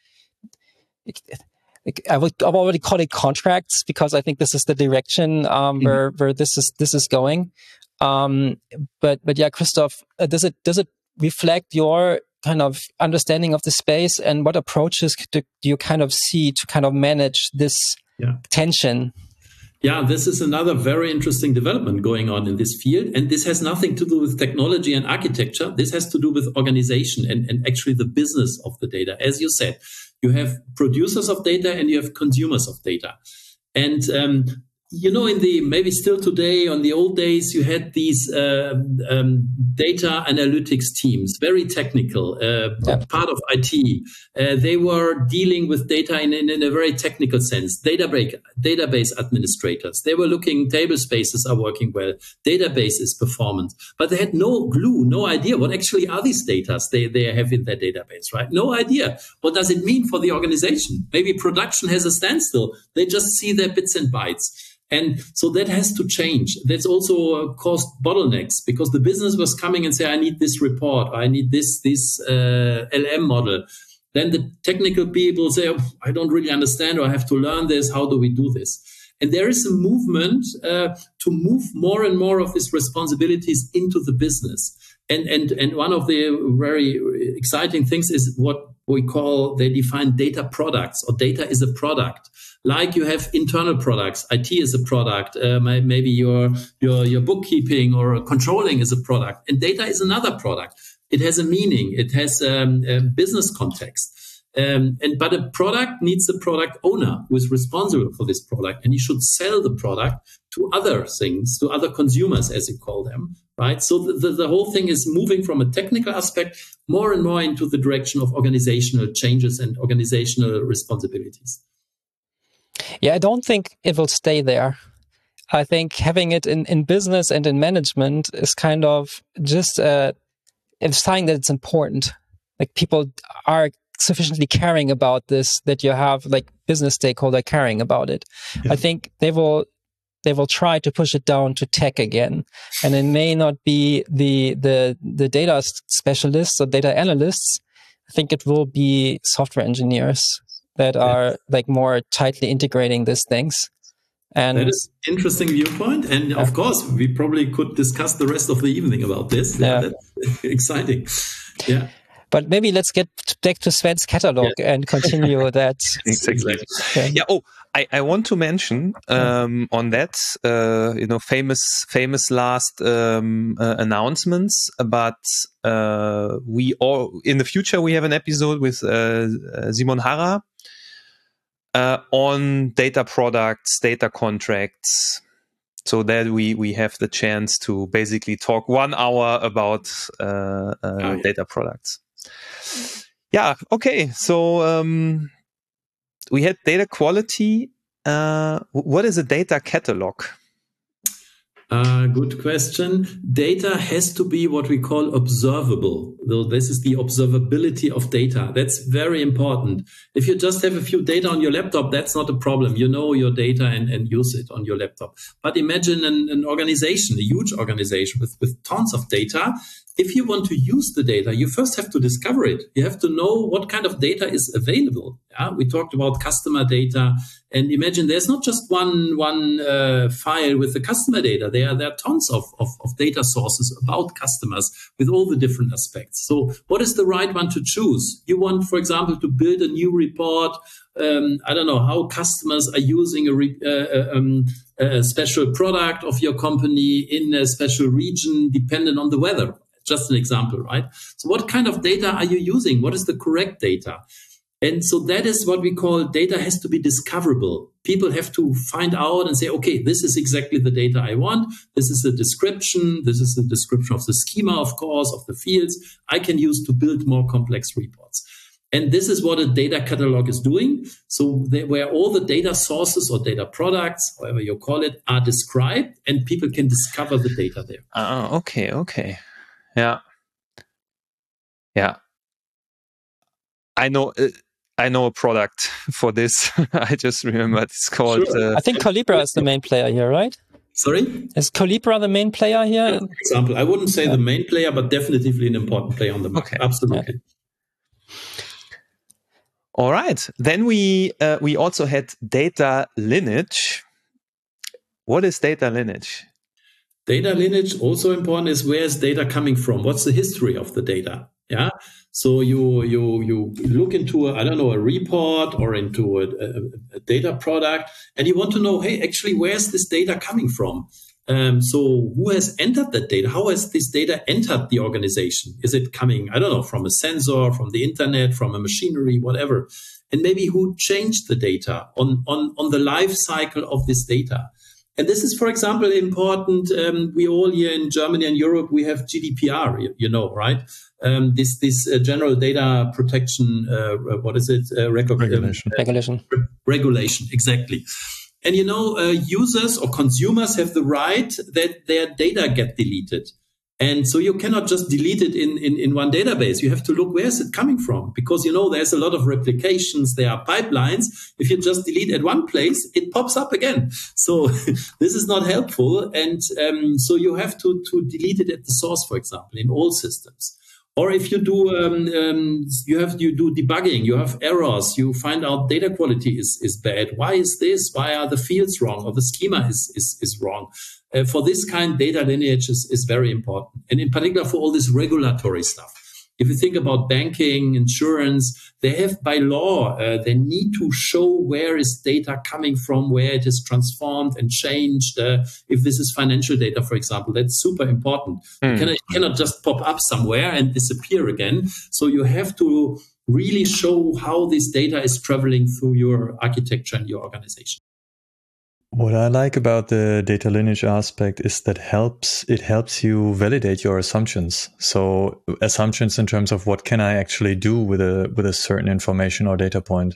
I would I've already called it contracts, because I think this is the direction um, mm-hmm. where where this is this is going. Um, but but yeah, Christoph, uh, does it does it reflect your kind of understanding of the space, and what approaches do, do you kind of see to kind of manage this yeah. tension? Yeah, this is another very interesting development going on in this field. And this has nothing to do with technology and architecture. This has to do with organization and, and actually the business of the data. As you said, you have producers of data and you have consumers of data. And, um, you know, in the, maybe still today, on the old days, you had these uh, um, data analytics teams, very technical, uh, yeah. part of I T. Uh, they were dealing with data in, in, in a very technical sense. Database, database administrators, they were looking, table spaces are working well, database is performance. But they had no clue, no idea what actually are these data they, they have in their database, right? No idea. What does it mean for the organization? Maybe production has a standstill. They just see their bits and bytes. And so that has to change. That's also caused bottlenecks, because the business was coming and say, I need this report, I need this this uh, L M model. Then the technical people say, oh, I don't really understand, or I have to learn this. How do we do this? And there is a movement uh, to move more and more of these responsibilities into the business. And and and one of the very exciting things is what we call, they define data products, or data is a product. Like you have internal products, I T is a product, uh, maybe your, your, your bookkeeping or controlling is a product, and data is another product. It has a meaning. It has um, a business context. Um, and but a product needs a product owner who is responsible for this product, and he should sell the product to other things, to other consumers, as you call them, right? So the, the, the whole thing is moving from a technical aspect more and more into the direction of organizational changes and organizational responsibilities. Yeah, I don't think it will stay there. I think having it in, in business and in management is kind of just a, a sign that it's important. Like, people are sufficiently caring about this, that you have like business stakeholder caring about it. Yeah. I think they will they will try to push it down to tech again, and it may not be the the the data specialists or data analysts. I think it will be software engineers that are like more tightly integrating these things. And that is an interesting viewpoint. And yeah. of course, we probably could discuss the rest of the evening about this. Yeah, yeah. That's exciting. Yeah. But maybe let's get back to Sven's catalog yeah. and continue that. Exactly. Yeah. yeah. Oh, I, I want to mention um, on that, uh, you know, famous famous last um, uh, announcements. But uh, we all in the future we have an episode with uh, Simon Harrer uh, on data products, data contracts. So that we, we have the chance to basically talk one hour about uh, uh, oh, yeah. data products. Yeah. Okay. So um, we had data quality. Uh, what is a data catalog? Uh, good question. Data has to be what we call observable. So this is the observability of data. That's very important. If you just have a few data on your laptop, that's not a problem. You know your data and, and use it on your laptop. But imagine an, an organization, a huge organization with, with tons of data. If you want to use the data, you first have to discover it. You have to know what kind of data is available. Yeah? We talked about customer data. And imagine there's not just one one uh, file with the customer data. There are, there are tons of, of, of data sources about customers with all the different aspects. So what is the right one to choose? You want, for example, to build a new report. Um, I don't know how customers are using a, re, uh, um, a special product of your company in a special region dependent on the weather. Just an example, right? So what kind of data are you using? What is the correct data? And so that is what we call data has to be discoverable. People have to find out and say, okay, this is exactly the data I want. This is a description. This is a description of the schema, of course, of the fields I can use to build more complex reports. And this is what a data catalog is doing. So they, where all the data sources or data products, however you call it, are described, and people can discover the data there. Oh, okay, okay. Yeah. Yeah. I know... Uh, I know a product for this. I just remember it's called. Sure. Uh, I think Collibra is the main player here, right? Sorry? Is Collibra the main player here? For example, I wouldn't say yeah. the main player, but definitely an important player on the market. Okay. Absolutely. Yeah. All right. Then we uh, we also had data lineage. What is data lineage? Data lineage, also important, is where is data coming from? What's the history of the data? Yeah. So you you you look into a, I don't know, a report or into a, a, a data product, and you want to know, hey, actually, where's this data coming from? Um, so who has entered that data? How has this data entered the organization? Is it coming, I don't know, from a sensor, from the internet, from a machinery, whatever? And maybe who changed the data on on on the life cycle of this data? And this is, for example, important. Um, we all here in Germany and Europe, we have G D P R, you, you know, right? Um, this this uh, general data protection, uh, what is it? Uh, rec- regulation. Um, regulation. Re- regulation, exactly. And, you know, uh, users or consumers have the right that their data get deleted. And so you cannot just delete it in, in, in one database. You have to look, where is it coming from? Because, you know, there's a lot of replications. There are pipelines. If you just delete at one place, it pops up again. So this is not helpful. And um, so you have to, to delete it at the source, for example, in all systems. Or if you do, um, um, you have you do debugging, you have errors, you find out data quality is, is bad. Why is this? Why are the fields wrong? Or the schema is is, is wrong? Uh, for this kind, data lineage is, is very important. And in particular for all this regulatory stuff. If you think about banking, insurance, they have by law, uh, they need to show where is data coming from, where it is transformed and changed. Uh, if this is financial data, for example, that's super important. Mm. You cannot, cannot just pop up somewhere and disappear again. So you have to really show how this data is traveling through your architecture and your organization. What I like about the data lineage aspect is that helps it helps you validate your assumptions. So assumptions in terms of what can I actually do with a with a certain information or data point.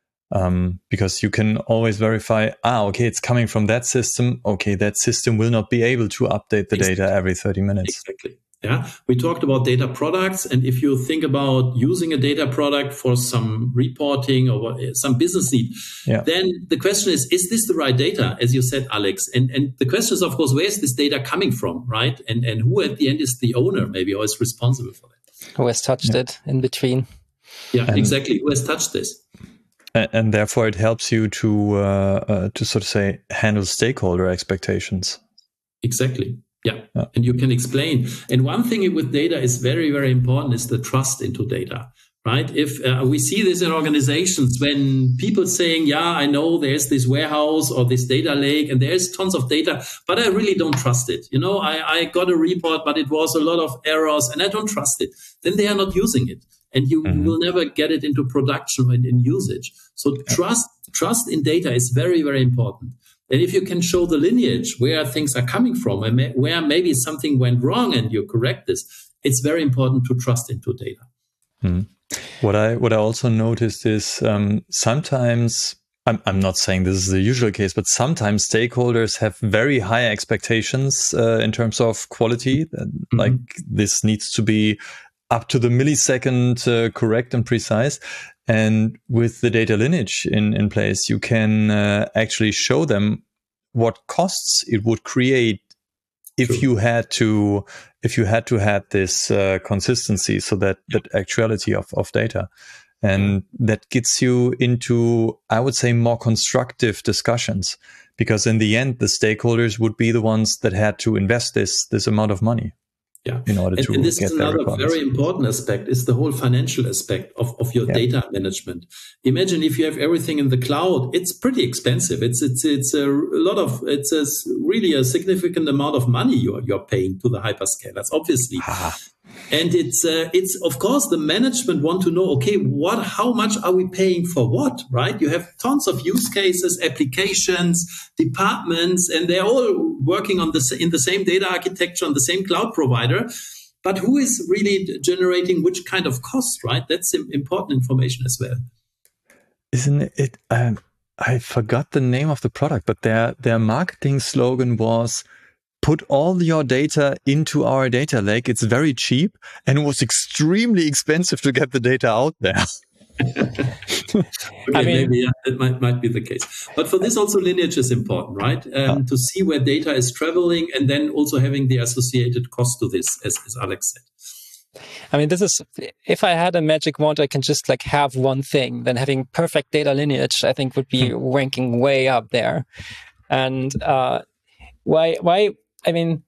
Um, because you can always verify, ah, okay, it's coming from that system. Okay, that system will not be able to update the exactly. data every thirty minutes. Exactly. Yeah, we talked about data products, and if you think about using a data product for some reporting or what, some business need, yeah. then the question is: is this the right data? As you said, Alex, and and the question is, of course, where is this data coming from, right? And and who at the end is the owner, maybe, or is responsible for that? Who has touched yeah. it in between? Yeah, and, exactly. Who has touched this? And, and therefore, it helps you to uh, uh, to sort of say handle stakeholder expectations. Exactly. Yeah. yeah, and you can explain. And one thing with data is very, very important is the trust into data, right? If uh, we see this in organizations when people saying, yeah, I know there's this warehouse or this data lake and there's tons of data, but I really don't trust it. You know, I, I got a report, but it was a lot of errors and I don't trust it. Then they are not using it. And you mm-hmm. will never get it into production or in, in usage. So yeah. trust, trust in data is very, very important. And if you can show the lineage where things are coming from, and may, where maybe something went wrong and you correct this, it's very important to trust into data. Hmm. What I what I also noticed is um, sometimes, I'm, I'm not saying this is the usual case, but sometimes stakeholders have very high expectations uh, in terms of quality. Mm-hmm. Like this needs to be up to the millisecond uh, correct and precise. And with the data lineage in, in place, you can uh, actually show them what costs it would create if True. you had to if you had to have this uh, consistency, so that that actuality of, of data. And that gets you into, I would say, more constructive discussions, because in the end, the stakeholders would be the ones that had to invest this this amount of money. Yeah, in order and, to and this get is another very important aspect, is the whole financial aspect of, of your yeah. data management. Imagine if you have everything in the cloud, it's pretty expensive. It's it's it's a lot of it's a really a significant amount of money you're you're paying to the hyperscalers, obviously. Ah. And it's uh, it's of course the management want to know, okay, what how much are we paying for what, right? You have tons of use cases, applications, departments, and they're all working on the in the same data architecture on the same cloud provider. But who is really generating which kind of cost, right? That's important information as well. Isn't it? Um, I forgot the name of the product, but their their marketing slogan was, put all your data into our data lake. It's very cheap, and it was extremely expensive to get the data out there. okay, I mean, maybe yeah, it might, might be the case. But for this also lineage is important, right? Um, Oh. To see where data is traveling and then also having the associated cost to this, as, as Alex said. I mean, this is, if I had a magic wand, I can just like have one thing, then having perfect data lineage, I think would be ranking way up there. And uh, why, why, I mean,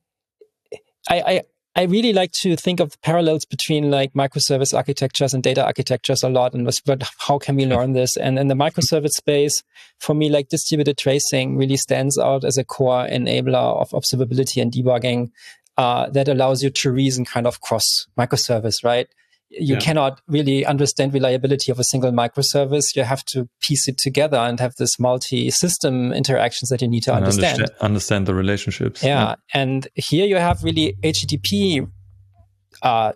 I, I, I really like to think of the parallels between like microservice architectures and data architectures a lot. And was, but how can we learn this? And in the microservice space, for me, like distributed tracing really stands out as a core enabler of observability and debugging. Uh, that allows you to reason kind of cross microservice, right? You Yeah. cannot really understand reliability of a single microservice. You have to piece it together and have this multi-system interactions that you need to And understand. understand. Understand the relationships. Yeah. And here you have really H T T P uh,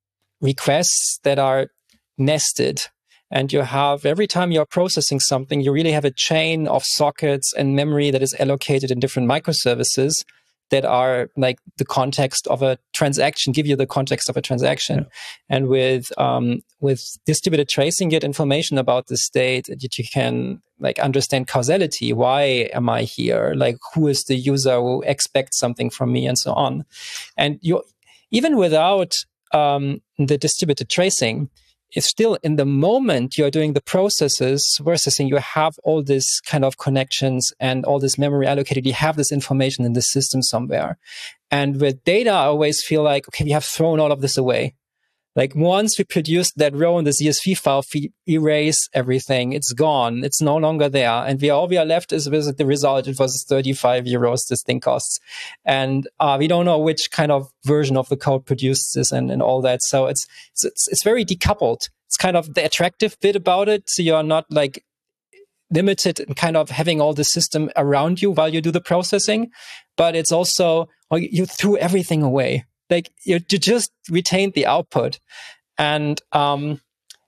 requests that are nested. And you have, every time you're processing something, you really have a chain of sockets and memory that is allocated in different microservices that are like the context of a transaction, give you the context of a transaction. Yeah. And with um, with distributed tracing, you get information about the state that you can like understand causality. Why am I here? Like, who is the user who expects something from me, and so on. And you, even without um, the distributed tracing, it's still in the moment you're doing the processes, processing, you have all this kind of connections and all this memory allocated. You have this information in the system somewhere. And with data, I always feel like, okay, we have thrown all of this away. Like once we produce that row in the C S V file, we erase everything. It's gone. It's no longer there. And we all we are left is with the result. It was thirty-five euros this thing costs. And uh, we don't know which kind of version of the code produced this and, and all that. So it's, it's, it's very decoupled. It's kind of the attractive bit about it. So you're not like limited in kind of having all the system around you while you do the processing, but it's also, well, you threw everything away. Like you, you just retained the output. And um,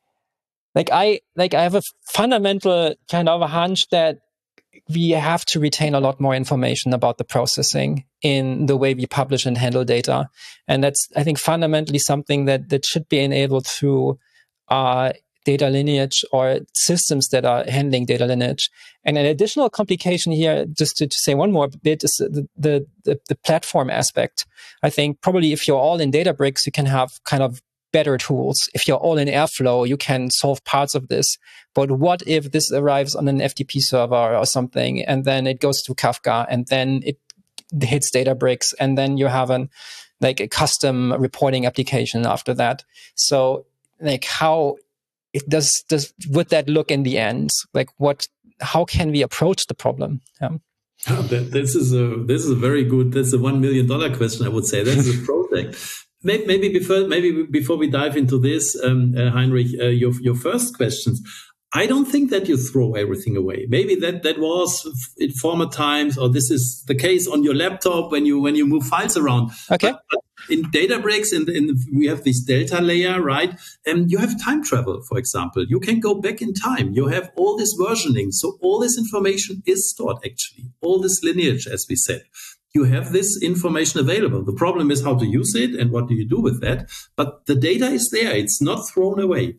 like I like I have a fundamental kind of a hunch that we have to retain a lot more information about the processing in the way we publish and handle data. And that's, I think, fundamentally something that, that should be enabled through uh, data lineage or systems that are handling data lineage. And an additional complication here, just to, to say one more bit, is the, the, the, the platform aspect. I think probably if you're all in Databricks, you can have kind of better tools. If you're all in Airflow, you can solve parts of this. But what if this arrives on an F T P server or something, and then it goes to Kafka, and then it hits Databricks, and then you have an like a custom reporting application after that. So like how it does, does would that look in the end? Like what, how can we approach the problem? Yeah. Oh, that, this is a this is a very good. That's a one million dollar question. I would say that's a project. maybe, maybe before maybe before we dive into this, um, uh, Heinrich, uh, your your first questions. I don't think that you throw everything away. Maybe that that was in former times, or this is the case on your laptop when you when you move files around. Okay. But, but in Databricks, in, in we have this Delta layer, right? And you have time travel, for example. You can go back in time. You have all this versioning, so all this information is stored. Actually, all this lineage, as we said. You have this information available. The problem is how to use it and what do you do with that. But the data is there. It's not thrown away.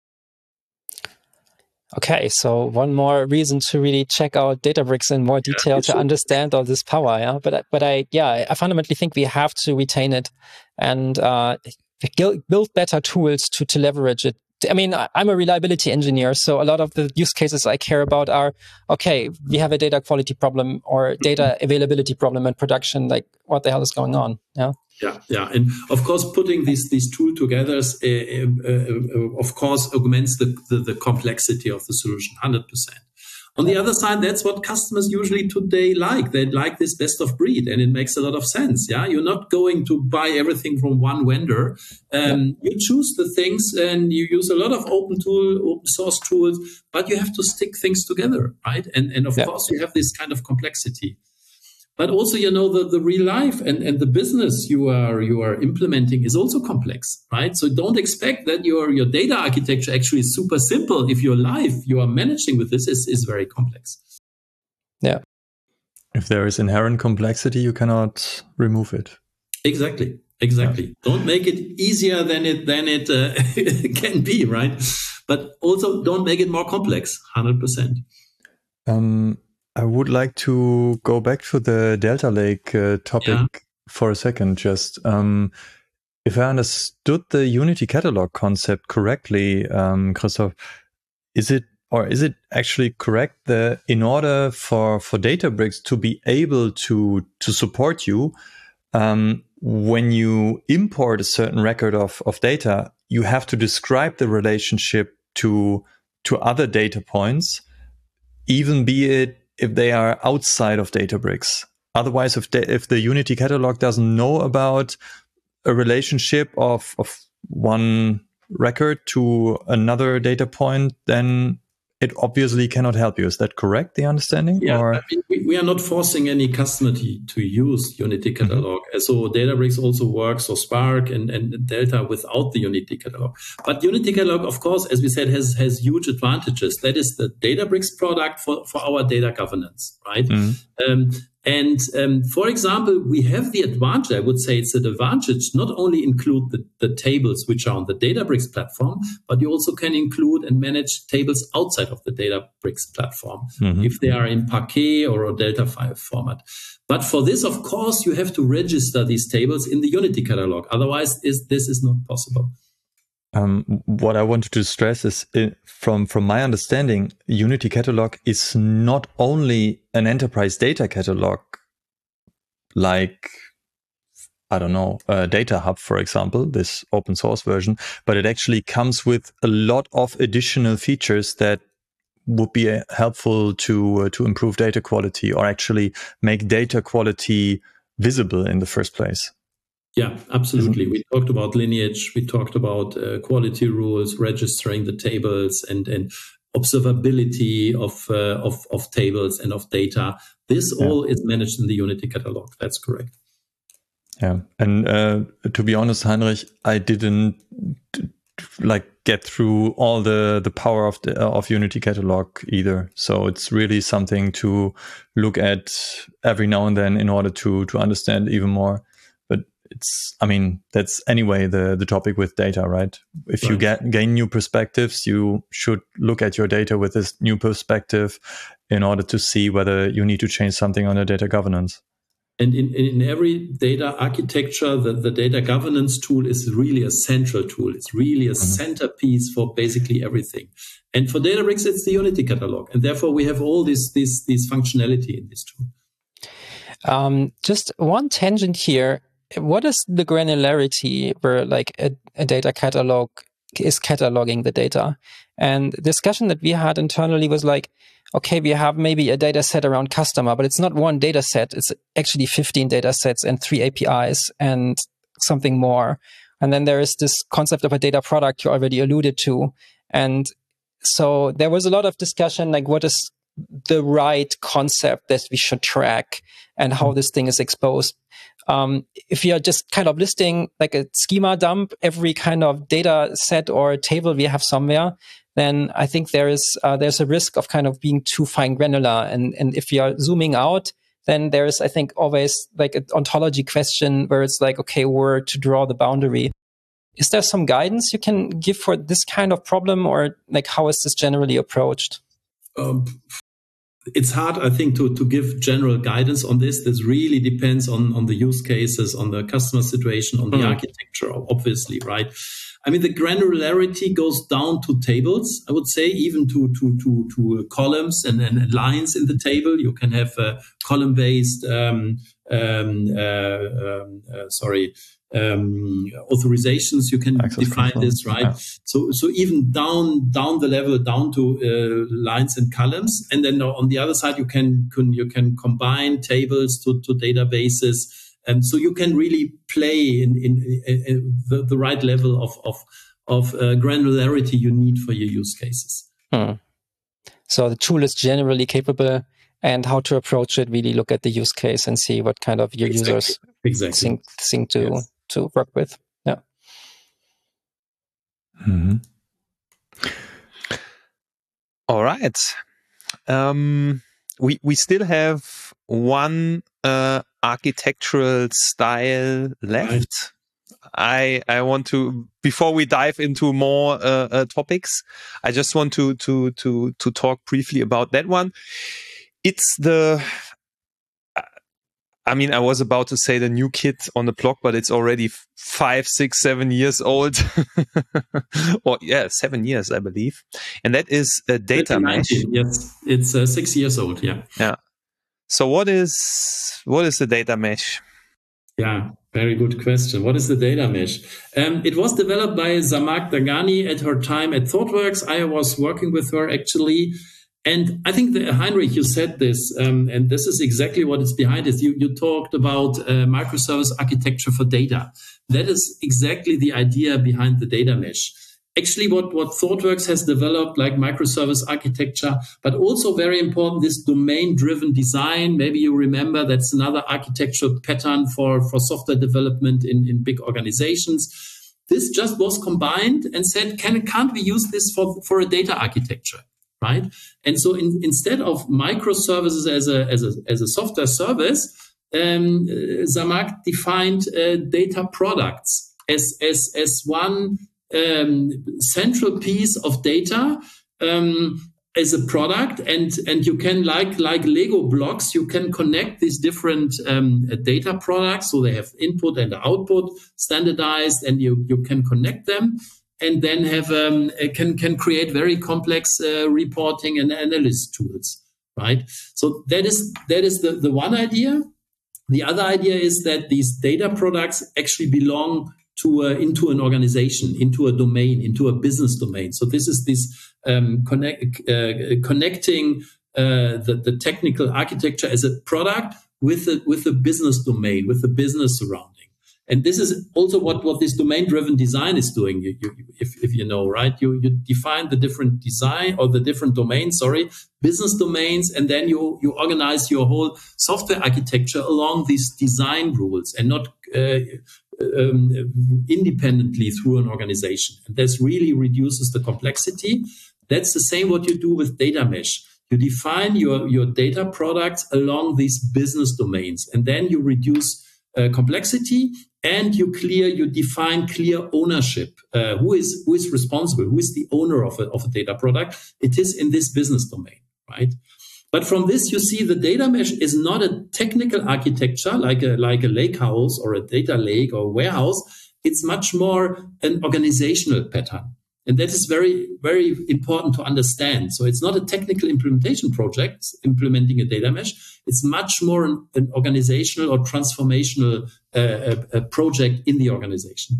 Okay, so one more reason to really check out Databricks in more detail yeah, to sure. understand all this power. Yeah, but but I yeah I fundamentally think we have to retain it and uh, build better tools to to leverage it. I mean, I'm a reliability engineer, so a lot of the use cases I care about are, okay, we have a data quality problem or data availability problem in production. Like, what the hell is going on? Yeah. Yeah, yeah, and of course, putting these these two together, uh, uh, uh, of course, augments the, the the complexity of the solution, one hundred percent. On the other side, that's what customers usually today like. They like this best of breed, and it makes a lot of sense. Yeah, you're not going to buy everything from one vendor. Um, yeah. You choose the things, and you use a lot of open tool, open source tools, but you have to stick things together, right? And and of yeah. course, you have this kind of complexity. But also, you know, the, the real life and, and the business you are you are implementing is also complex, right? So don't expect that your your data architecture actually is super simple. If your life you are managing with this is, is very complex. Yeah. If there is inherent complexity, you cannot remove it. Exactly. Exactly. Yeah. Don't make it easier than it than it uh, can be, right? but also don't make it more complex. one hundred percent. Um, I would like to go back to the Delta Lake uh, topic yeah. for a second. Just um, if I understood the Unity Catalog concept correctly, um, Christoph, is it or is it actually correct that in order for for Databricks to be able to to support you, um, when you import a certain record of of data, you have to describe the relationship to to other data points, even be it if they are outside of Databricks. Otherwise, if, the, if the Unity Catalog doesn't know about a relationship of, of one record to another data point, then it obviously cannot help you. Is that correct, the understanding? Yeah, or? I mean, we, we are not forcing any customer to, to use Unity Catalog. Mm-hmm. So Databricks also works, or Spark and, and Delta without the Unity Catalog. But Unity Catalog, of course, as we said, has, has huge advantages. That is the Databricks product for, for our data governance, right? Mm-hmm. Um, And um, for example, we have the advantage, I would say it's an advantage, not only include the, the tables which are on the Databricks platform, but you also can include and manage tables outside of the Databricks platform, mm-hmm. if they are in Parquet or a Delta five format. But for this, of course, you have to register these tables in the Unity Catalog. Otherwise, is, this is not possible. Um, what I wanted to stress is, uh, from from my understanding, Unity Catalog is not only an enterprise data catalog, like, I don't know, uh, Data Hub, for example, this open source version, but it actually comes with a lot of additional features that would be uh, helpful to uh, to improve data quality, or actually make data quality visible in the first place. Yeah, absolutely. Mm-hmm. We talked about lineage. We talked about uh, quality rules, registering the tables, and and observability of uh, of of tables and of data. This yeah. all is managed in the Unity Catalog. That's correct. Yeah, and uh, to be honest, Heinrich, I didn't like get through all the the power of the of Unity Catalog either. So it's really something to look at every now and then in order to to understand even more. It's, I mean, that's anyway the, the topic with data, right? If right. you get gain new perspectives, you should look at your data with this new perspective in order to see whether you need to change something on the data governance. And in, in every data architecture, the, the data governance tool is really a central tool. It's really a mm-hmm. centerpiece for basically everything. And for Databricks, it's the Unity Catalog. And therefore, we have all this, this, this functionality in this tool. Um, just one tangent here. What is the granularity where like a, a data catalog is cataloging the data? And the discussion that we had internally was like, okay, we have maybe a data set around customer, but it's not one data set. It's actually fifteen data sets and three A P Is and something more. And then there is this concept of a data product you already alluded to. And so there was a lot of discussion, like what is the right concept that we should track and how this thing is exposed. Um, if you're just kind of listing like a schema dump, every kind of data set or table we have somewhere, then I think there is uh, there's a risk of kind of being too fine granular. And and if you're zooming out, then there's, I think, always like an ontology question where it's like, okay, where to draw the boundary. Is there some guidance you can give for this kind of problem, or like how is this generally approached? Um. It's hard, I think, to, to give general guidance on this. This really depends on, on the use cases, on the customer situation, on the mm. architecture, obviously, right? I mean, the granularity goes down to tables, I would say, even to to to, to columns and, and lines in the table. You can have a column-based, um, um, uh, um, uh, sorry, um, authorizations. You can Access define control. This, right? Yeah. So, so even down down the level, down to uh, lines and columns, and then on the other side, you can, can you can combine tables to, to databases. And so you can really play in, in, in, in the, the right level of of, of uh, granularity you need for your use cases. Hmm. So the tool is generally capable, and how to approach it, really look at the use case and see what kind of your exactly. users exactly. think, think to, yes. to work with. Yeah. Mm-hmm. All right. Um, we, we still have one uh, architectural style left. Right. I I want to, before we dive into more uh, uh, topics, I just want to to to to talk briefly about that one. It's the, I mean, I was about to say the new kid on the block, but it's already five, six, seven years old. Or yeah, seven years, I believe. And that is a data mesh. Yes, it's uh, six years old. Yeah. Yeah. So what is what is the data mesh? Yeah, very good question. What is the data mesh? Um, it was developed by Zhamak Dehghani at her time at ThoughtWorks. I was working with her actually. And I think, that, Heinrich, you said this, um, and this is exactly what is behind it. You, you talked about uh, microservice architecture for data. That is exactly the idea behind the data mesh. Actually, what, what ThoughtWorks has developed, like microservice architecture, but also very important, this domain-driven design. Maybe you remember that's another architectural pattern for, for software development in, in big organizations. This just was combined and said, can, can't we use this for, for a data architecture, right? And so in, instead of microservices as a, as a, as a software service, um, Zhamak defined uh, data products as, as, as one Um, central piece of data um, as a product, and and you can, like like Lego blocks, you can connect these different um, data products, so they have input and output standardized, and you you can connect them, and then have um, can can create very complex uh, reporting and analysis tools, right? So that is that is the the one idea. The other idea is that these data products actually belong to uh, into an organization, into a domain, into a business domain. So this is this um, connect, uh, connecting uh, the, the technical architecture as a product with the, with the business domain, with the business surrounding. And this is also what, what this domain-driven design is doing. You, you, if, if you know, right? You, you define the different design or the different domains, sorry, business domains, and then you, you organize your whole software architecture along these design rules and not uh, Um, independently through an organization. And this really reduces the complexity. That's the same what you do with data mesh. You define your, your data products along these business domains, and then you reduce uh, complexity, and you clear, you define clear ownership. Uh, who is who is responsible? Who is the owner of a, of a data product? It is in this business domain, right? But from this, you see the data mesh is not a technical architecture like a, like a lake house or a data lake or a warehouse. It's much more an organizational pattern. And that is very, very important to understand. So it's not a technical implementation project, implementing a data mesh. It's much more an, an organizational or transformational uh, a, a project in the organization.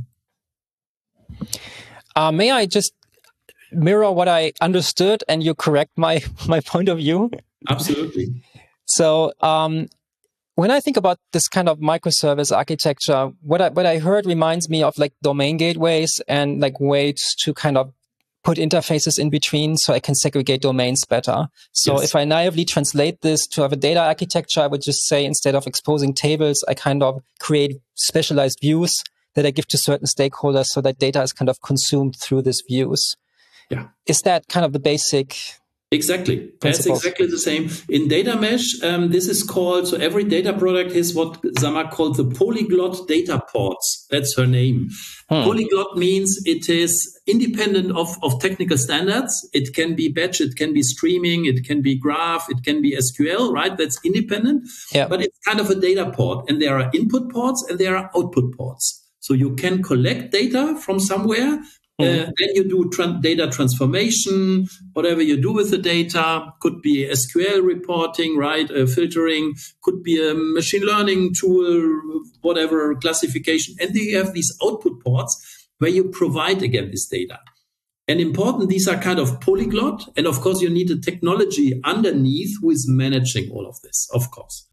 Uh, may I just mirror what I understood and you correct my, my point of view? Absolutely. So um, when I think about this kind of microservice architecture, what I, what I heard reminds me of like domain gateways and like ways to kind of put interfaces in between so I can segregate domains better. So yes. If I naively translate this to have a data architecture, I would just say instead of exposing tables, I kind of create specialized views that I give to certain stakeholders so that data is kind of consumed through these views. Yeah. Is that kind of the basic... Exactly. Principles. That's exactly the same. In data mesh, um, this is called, so every data product is what Zhamak called the polyglot data ports. That's her name. Hmm. Polyglot means it is independent of, of technical standards. It can be batch, it can be streaming, it can be graph, it can be S Q L, right? That's independent. Yeah. But it's kind of a data port, and there are input ports and there are output ports. So you can collect data from somewhere. Uh, then you do tra- data transformation, whatever you do with the data. Could be S Q L reporting, right? Uh, filtering, could be a machine learning tool, whatever, classification. And then you have these output ports where you provide, again, this data. And important, these are kind of polyglot. And of course, you need a technology underneath who is managing all of this, of course.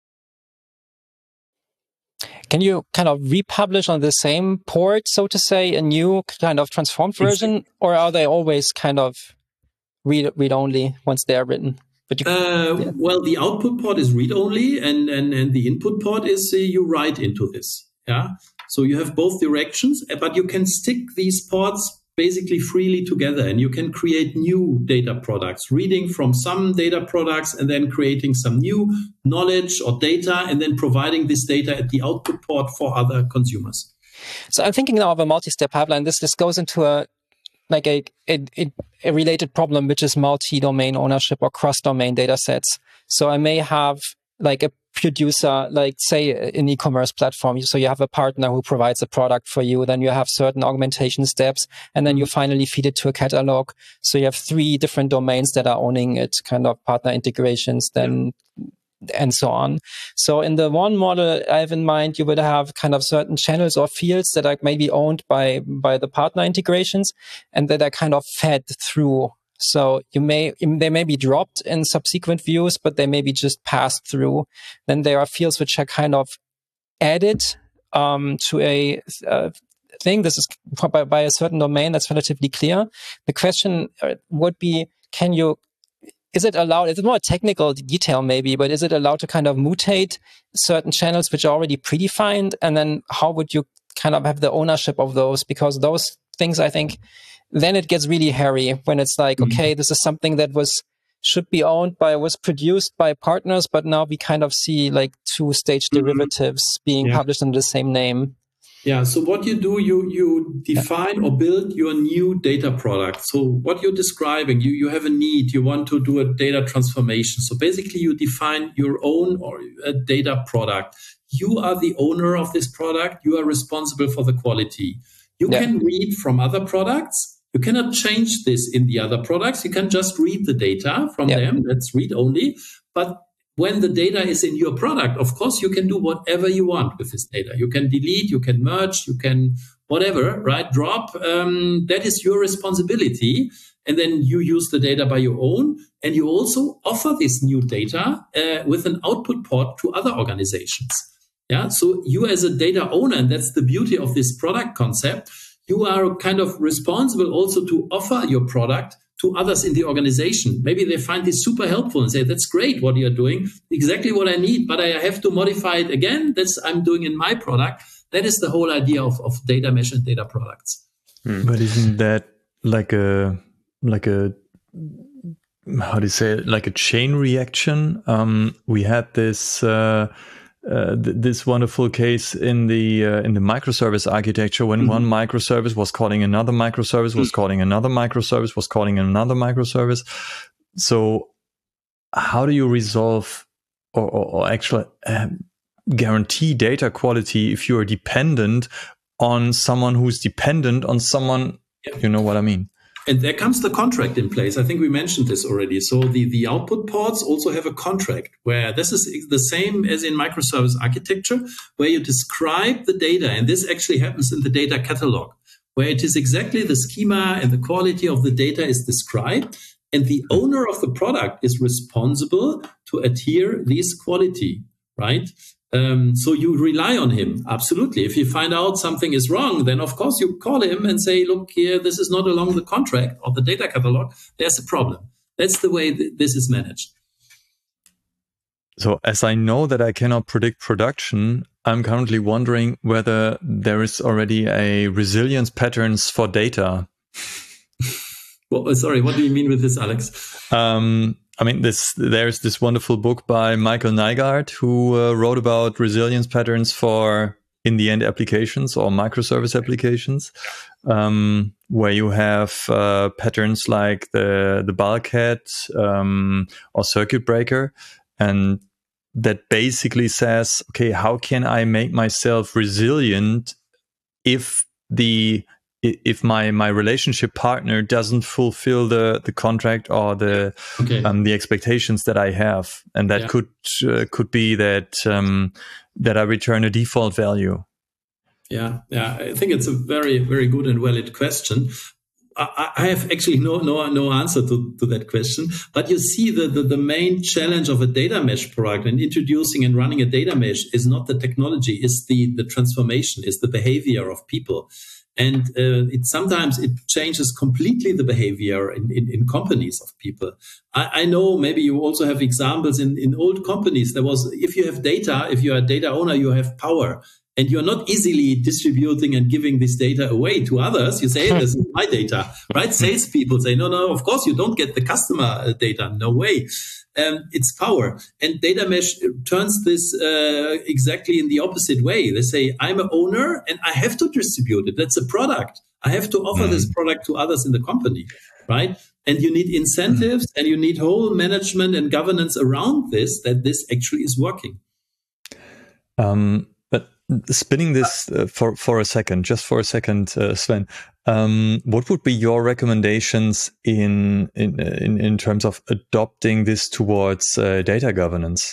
Can you kind of republish on the same port, so to say, a new kind of transformed version, exactly. Or are they always kind of read read only once they are written? But you, uh, yeah. Well, the output port is read only, and and and the input port is uh, you write into this. Yeah, so you have both directions, but you can stick these ports basically freely together, and you can create new data products, reading from some data products and then creating some new knowledge or data, and then providing this data at the output port for other consumers. So I'm thinking now of a multi-step pipeline. This this goes into a like a, a, a related problem, which is multi-domain ownership or cross-domain data sets. So I may have like a producer, like say an e-commerce platform. So you have a partner who provides a product for you. Then you have certain augmentation steps, and then you finally feed it to a catalog. So you have three different domains that are owning it, kind of partner integrations, then and so on. So in the one model I have in mind, you would have kind of certain channels or fields that are maybe owned by, by the partner integrations and that are kind of fed through. So you may, they may be dropped in subsequent views, but they may be just passed through. Then there are fields which are kind of added um, to a uh, thing. This is by, by a certain domain that's relatively clear. The question would be, can you Is it allowed, it's more a technical detail maybe, but is it allowed to kind of mutate certain channels which are already predefined? And then how would you kind of have the ownership of those? Because those things, I think, then it gets really hairy when it's like, mm-hmm. okay, this is something that was, should be owned by, was produced by partners, but now we kind of see like two stage mm-hmm. derivatives being yeah. published under the same name. Yeah. So what you do, you you define yeah. or build your new data product. So what you're describing, you you have a need, you want to do a data transformation. So basically, you define your own or a data product. You are the owner of this product. You are responsible for the quality. You yeah. can read from other products. You cannot change this in the other products. You can just read the data from yeah. them. That's read only. But when the data is in your product, of course, you can do whatever you want with this data. You can delete, you can merge, you can whatever, right? Drop. Um, that is your responsibility. And then you use the data by your own. And you also offer this new data uh, with an output port to other organizations. Yeah. So you as a data owner, and that's the beauty of this product concept, you are kind of responsible also to offer your product to others in the organization. Maybe they find this super helpful and say, that's great what you're doing, exactly what I need, but I have to modify it again. That's I'm doing in my product. That is the whole idea of, of data mesh and data products. Hmm. But isn't that like a, like a, how do you say it? Like a chain reaction? Um, we had this, uh, Uh, th- this wonderful case in the uh, in the microservice architecture when mm-hmm. one microservice was calling another microservice, was mm-hmm. calling another microservice, was calling another microservice. So how do you resolve or, or, or actually uh, guarantee data quality if you are dependent on someone who's dependent on someone? Yeah. You know what I mean? And there comes the contract in place. I think we mentioned this already. So the, the output ports also have a contract where this is the same as in microservice architecture, where you describe the data. And this actually happens in the data catalog, where it is exactly the schema and the quality of the data is described. And the owner of the product is responsible to adhere this quality, right? Um, so you rely on him. Absolutely. If you find out something is wrong, then of course you call him and say, look here, this is not along the contract or the data catalog. There's a problem. That's the way th- this is managed. So as I know that I cannot predict production, I'm currently wondering whether there is already a resilience patterns for data. Well, sorry, what do you mean with this, Alex? Um, I mean, this there's this wonderful book by Michael Nygaard who uh, wrote about resilience patterns for in the end applications or microservice applications, um, where you have uh, patterns like the the bulkhead um, or circuit breaker, and that basically says, okay, how can I make myself resilient if the if my, my relationship partner doesn't fulfill the, the contract or the okay. um, the expectations that I have, and that yeah. could uh, could be that um, that I return a default value. Yeah, yeah, I think it's a very very good and valid question. I, I have actually no no no answer to, to that question. But you see, the, the the main challenge of a data mesh product and introducing and running a data mesh is not the technology, it's the the transformation, is the behavior of people. And uh, it sometimes it changes completely the behavior in, in, in companies of people. I, I know maybe you also have examples in, in old companies. There was, if you have data, if you're a data owner, you have power. and you're not easily distributing and giving this data away to others, you say, hey, this is my data, right? Salespeople say, no, no, of course you don't get the customer data. No way. Um, it's power. And data mesh turns this uh, exactly in the opposite way. They say, I'm an owner and I have to distribute it. That's a product. I have to offer mm. this product to others in the company, right? And you need incentives mm. and you need whole management and governance around this, that this actually is working. Um, but spinning this uh, for, for a second, just for a second, uh, Sven, um, what would be your recommendations in, in, in, in terms of adopting this towards uh, data governance?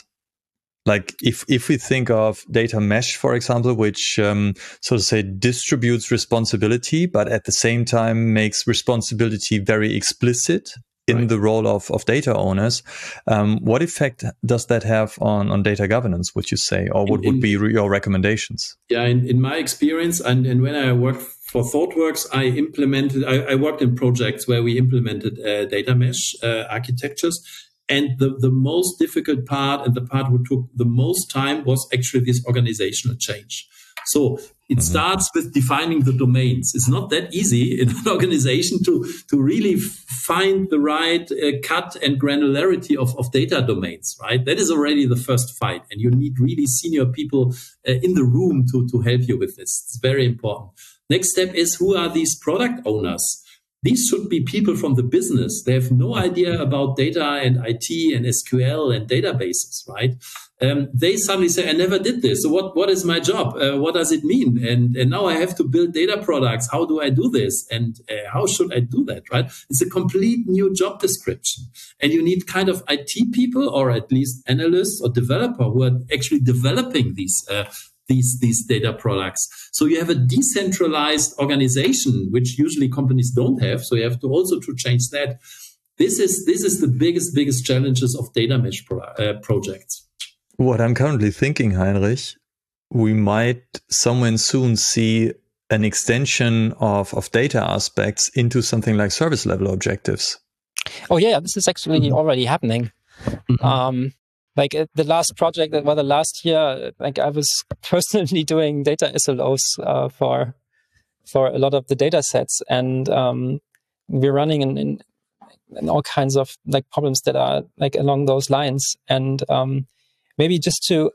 Like if, if we think of data mesh, for example, which, um, so to say, distributes responsibility, but at the same time makes responsibility very explicit in right. the role of, of data owners. Um, what effect does that have on, on data governance, would you say, or what in, would be your recommendations? Yeah, in, in my experience, and, and when I worked for ThoughtWorks, I implemented, I, I worked in projects where we implemented uh, data mesh uh, architectures. And the, the most difficult part and the part who took the most time was actually this organizational change. So it mm-hmm. starts with defining the domains. It's not that easy in an organization to, to really find the right uh, cut and granularity of, of data domains, right? That is already the first fight. And you need really senior people uh, in the room to, to help you with this. It's very important. Next step is, who are these product owners? These should be people from the business. They have no idea about data and I T and S Q L and databases, right? Um, they suddenly say, I never did this. So what, what is my job? Uh, what does it mean? And, and now I have to build data products. How do I do this? And uh, how should I do that, right? It's a complete new job description. And you need kind of I T people, or at least analysts or developer, who are actually developing these uh, these these data products. So you have a decentralized organization, which usually companies don't have. So you have to also to change that. This is this is the biggest, biggest challenges of data mesh pro, uh, projects. What I'm currently thinking, Heinrich, we might somewhere soon see an extension of, of data aspects into something like service level objectives. Oh yeah, this is actually mm-hmm. already happening. Mm-hmm. Um, Like uh, the last project that was the last year, like I was personally doing data S L Os uh, for for a lot of the data sets, and um, we're running in, in in all kinds of like problems that are like along those lines. And um, maybe just to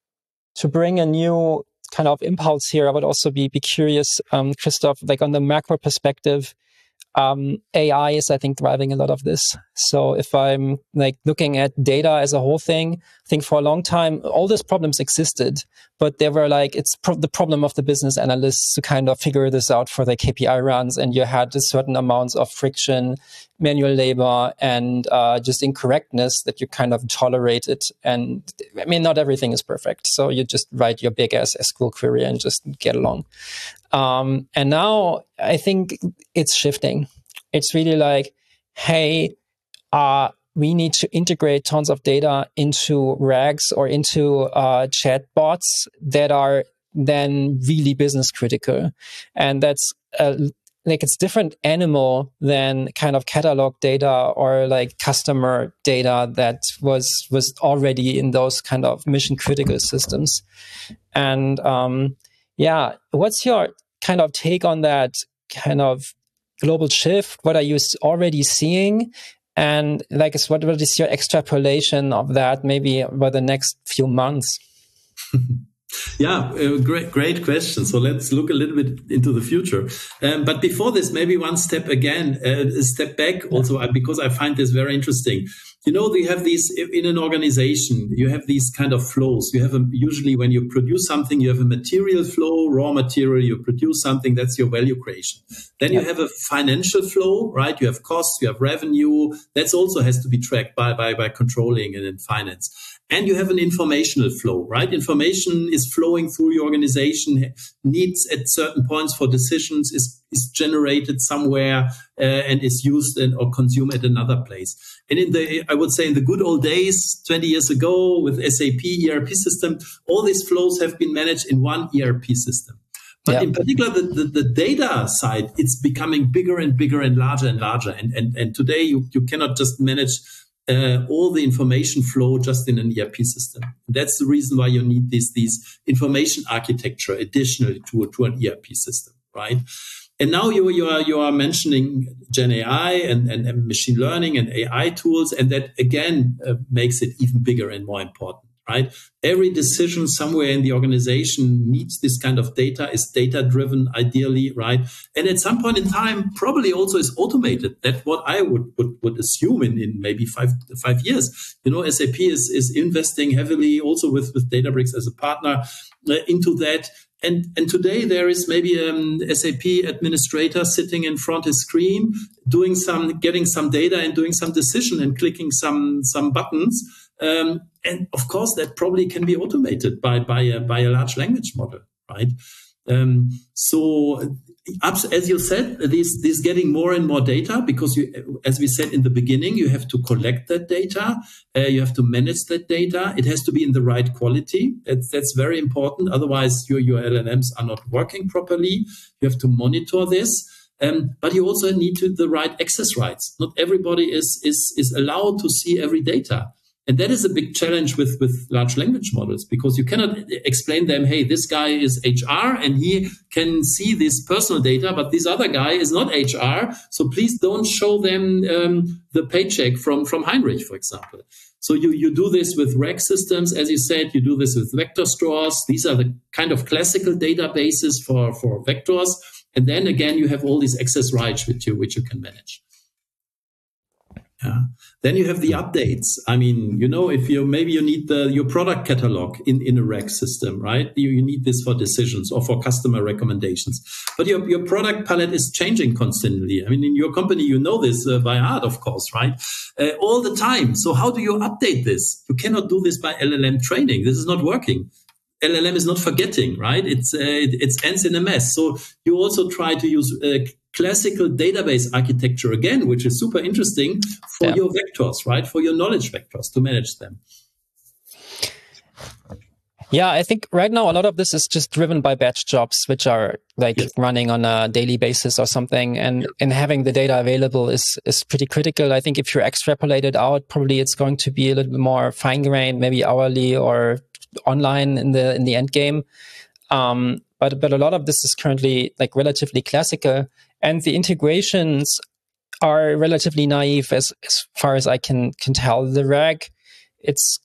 to bring a new kind of impulse here, I would also be be curious, um, Christoph, like on the macro perspective. Um, A I is, I think, driving a lot of this. So if I'm like looking at data as a whole thing, I think for a long time, all these problems existed, but they were like, it's pro- the problem of the business analysts to kind of figure this out for their K P I runs. And you had a certain amounts of friction, manual labor, and uh, just incorrectness that you kind of tolerated. And I mean, not everything is perfect. So you just write your big ass S Q L query and just get along. Um, and now I think it's shifting. It's really like, hey, uh, we need to integrate tons of data into RAGs or into uh, chatbots that are then really business critical. And that's uh, like, it's different animal than kind of catalog data or like customer data that was, was already in those kind of mission critical systems. And, um, yeah, what's your kind of take on that kind of global shift? What are you already seeing? And like, what, what is your extrapolation of that maybe over the next few months? Yeah, uh, great, great question. So let's look a little bit into the future. Um, but before this, maybe one step again, uh, a step back also, uh, because I find this very interesting. You know, you have these in an organization, you have these kind of flows. You have a, usually when you produce something, you have a material flow, raw material, you produce something, that's your value creation. Then you have a financial flow, right? You have costs, you have revenue. That also has to be tracked by, by, by controlling and in finance. And you have an informational flow, right? Information is flowing through your organization, needs at certain points for decisions, is, is generated somewhere uh, and is used and, or consumed at another place. And in the, I would say in the good old days, twenty years ago with S A P E R P system, all these flows have been managed in one E R P system. But yeah. in particular, the, the, the data side, it's becoming bigger and bigger and larger and larger. And, and, and today you, you cannot just manage uh, all the information flow just in an E R P system. And that's the reason why you need this, these information architecture additionally to, to an E R P system, right? And now you, you are you are mentioning Gen A I and, and, and machine learning and A I tools, and that again uh, makes it even bigger and more important, right? Every decision somewhere in the organization needs this kind of data, is data driven ideally, right? And at some point in time, probably also is automated. That's what I would would, would assume in, in maybe five five years. You know, S A P is is investing heavily also with with Databricks as a partner uh, into that. And, and today there is maybe an S A P administrator sitting in front of his screen, doing some, getting some data and doing some decision and clicking some, some buttons. Um, and of course that probably can be automated by, by a, by a large language model, right? Um, so as you said, this, this getting more and more data because you, as we said in the beginning, you have to collect that data. Uh, you have to manage that data. It has to be in the right quality. That's, that's very important. Otherwise your, your L L Ms are not working properly. You have to monitor this. Um, but you also need to the right access rights. Not everybody is, is, is allowed to see every data. And that is a big challenge with, with large language models because you cannot explain them, hey, this guy is H R and he can see this personal data, but this other guy is not H R. So please don't show them um, the paycheck from, from Heinrich, for example. So you, you do this with R A G systems, as you said, you do this with vector stores. These are the kind of classical databases for, for vectors. And then again, you have all these access rights which you, which you can manage. Yeah. Then you have the updates. I mean, you know, if you maybe you need the your product catalog in, in a R A G system, right? You, you need this for decisions or for customer recommendations. But your, your product palette is changing constantly. I mean, in your company, you know this uh, by heart, of course, right? Uh, all the time. So how do you update this? You cannot do this by L L M training. This is not working. L L M is not forgetting, right? It's uh, it, it ends in a mess. So you also try to use uh, classical database architecture again, which is super interesting for yeah. your vectors, right? For your knowledge vectors to manage them. Yeah, I think right now a lot of this is just driven by batch jobs, which are like yes. running on a daily basis or something. And, yeah. and having the data available is, is pretty critical. I think if you extrapolate it out, probably it's going to be a little bit more fine-grained, maybe hourly or online in the in the end game. Um, but but a lot of this is currently like relatively classical, and the integrations are relatively naive as as far as I can can tell. The R A G, it's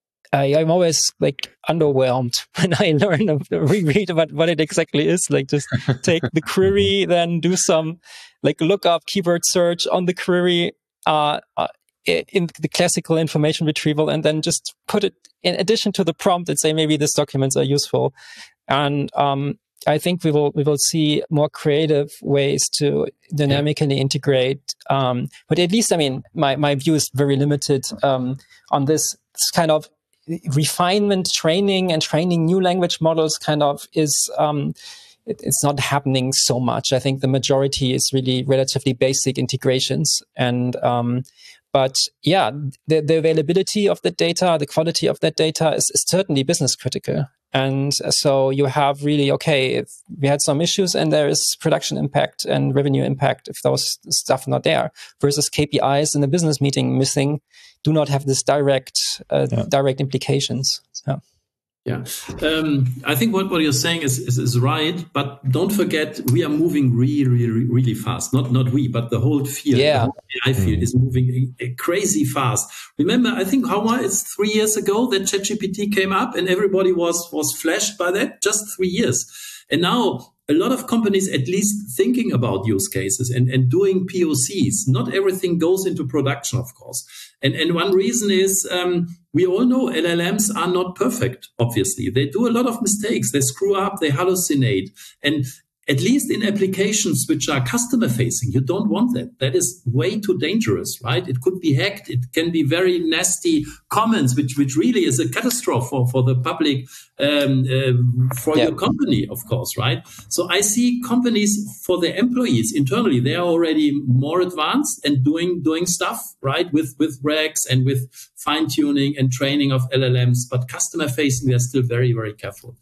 I, I'm always like underwhelmed when I learn of reread about what it exactly is. Like just take the query, then do some like lookup keyword search on the query. Uh, uh, in the classical information retrieval, and then just put it in addition to the prompt and say maybe these documents are useful. And um, I think we will we will see more creative ways to dynamically yeah. integrate. Um, but at least, I mean, my my view is very limited um, on this. It's kind of refinement training and training new language models. Kind of is. Um, it, it's not happening so much. I think the majority is really relatively basic integrations and. Um, But yeah, the, the availability of the data, the quality of that data is, is certainly business critical. And so you have really, okay, if we had some issues and there is production impact and revenue impact if those stuff not there versus K P Is in a business meeting missing do not have this direct, uh, yeah. direct implications. Yeah. Yeah, um, I think what, what you're saying is, is is right, but don't forget we are moving really, really, really fast. Not not we, but the whole field. Yeah, the whole A I field mm. is moving crazy fast. Remember, I think how long? It's three years ago that ChatGPT came up, and everybody was was flashed by that. Just three years, and now a lot of companies at least thinking about use cases and, and doing P O Cs. Not everything goes into production, of course. And, and one reason is um, we all know L L Ms are not perfect, obviously. They do a lot of mistakes. They screw up, they hallucinate. And at least in applications which are customer facing, you don't want that. That is way too dangerous, right? It could be hacked. It can be very nasty comments, which, which really is a catastrophe for, for the public, um, uh, for yeah. your company, of course, right? So I see companies for their employees internally, they are already more advanced and doing, doing stuff, right? With, with R A Gs and with fine tuning and training of L L Ms, but customer facing, they're still very, very careful.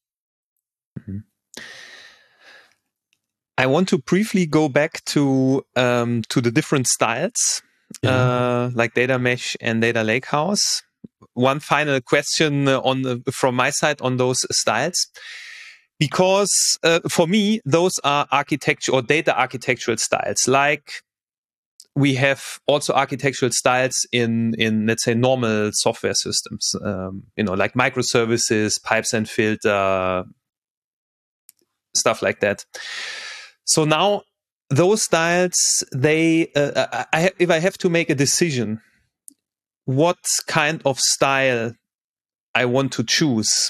Mm-hmm. I want to briefly go back to um, to the different styles yeah. uh, like data mesh and data lakehouse. One final question on the, from my side on those styles, because uh, for me those are architecture or data architectural styles. Like we have also architectural styles in in let's say normal software systems, um, you know, like microservices, pipes and filter, stuff like that. So now those styles, they uh, I, if I have to make a decision what kind of style I want to choose,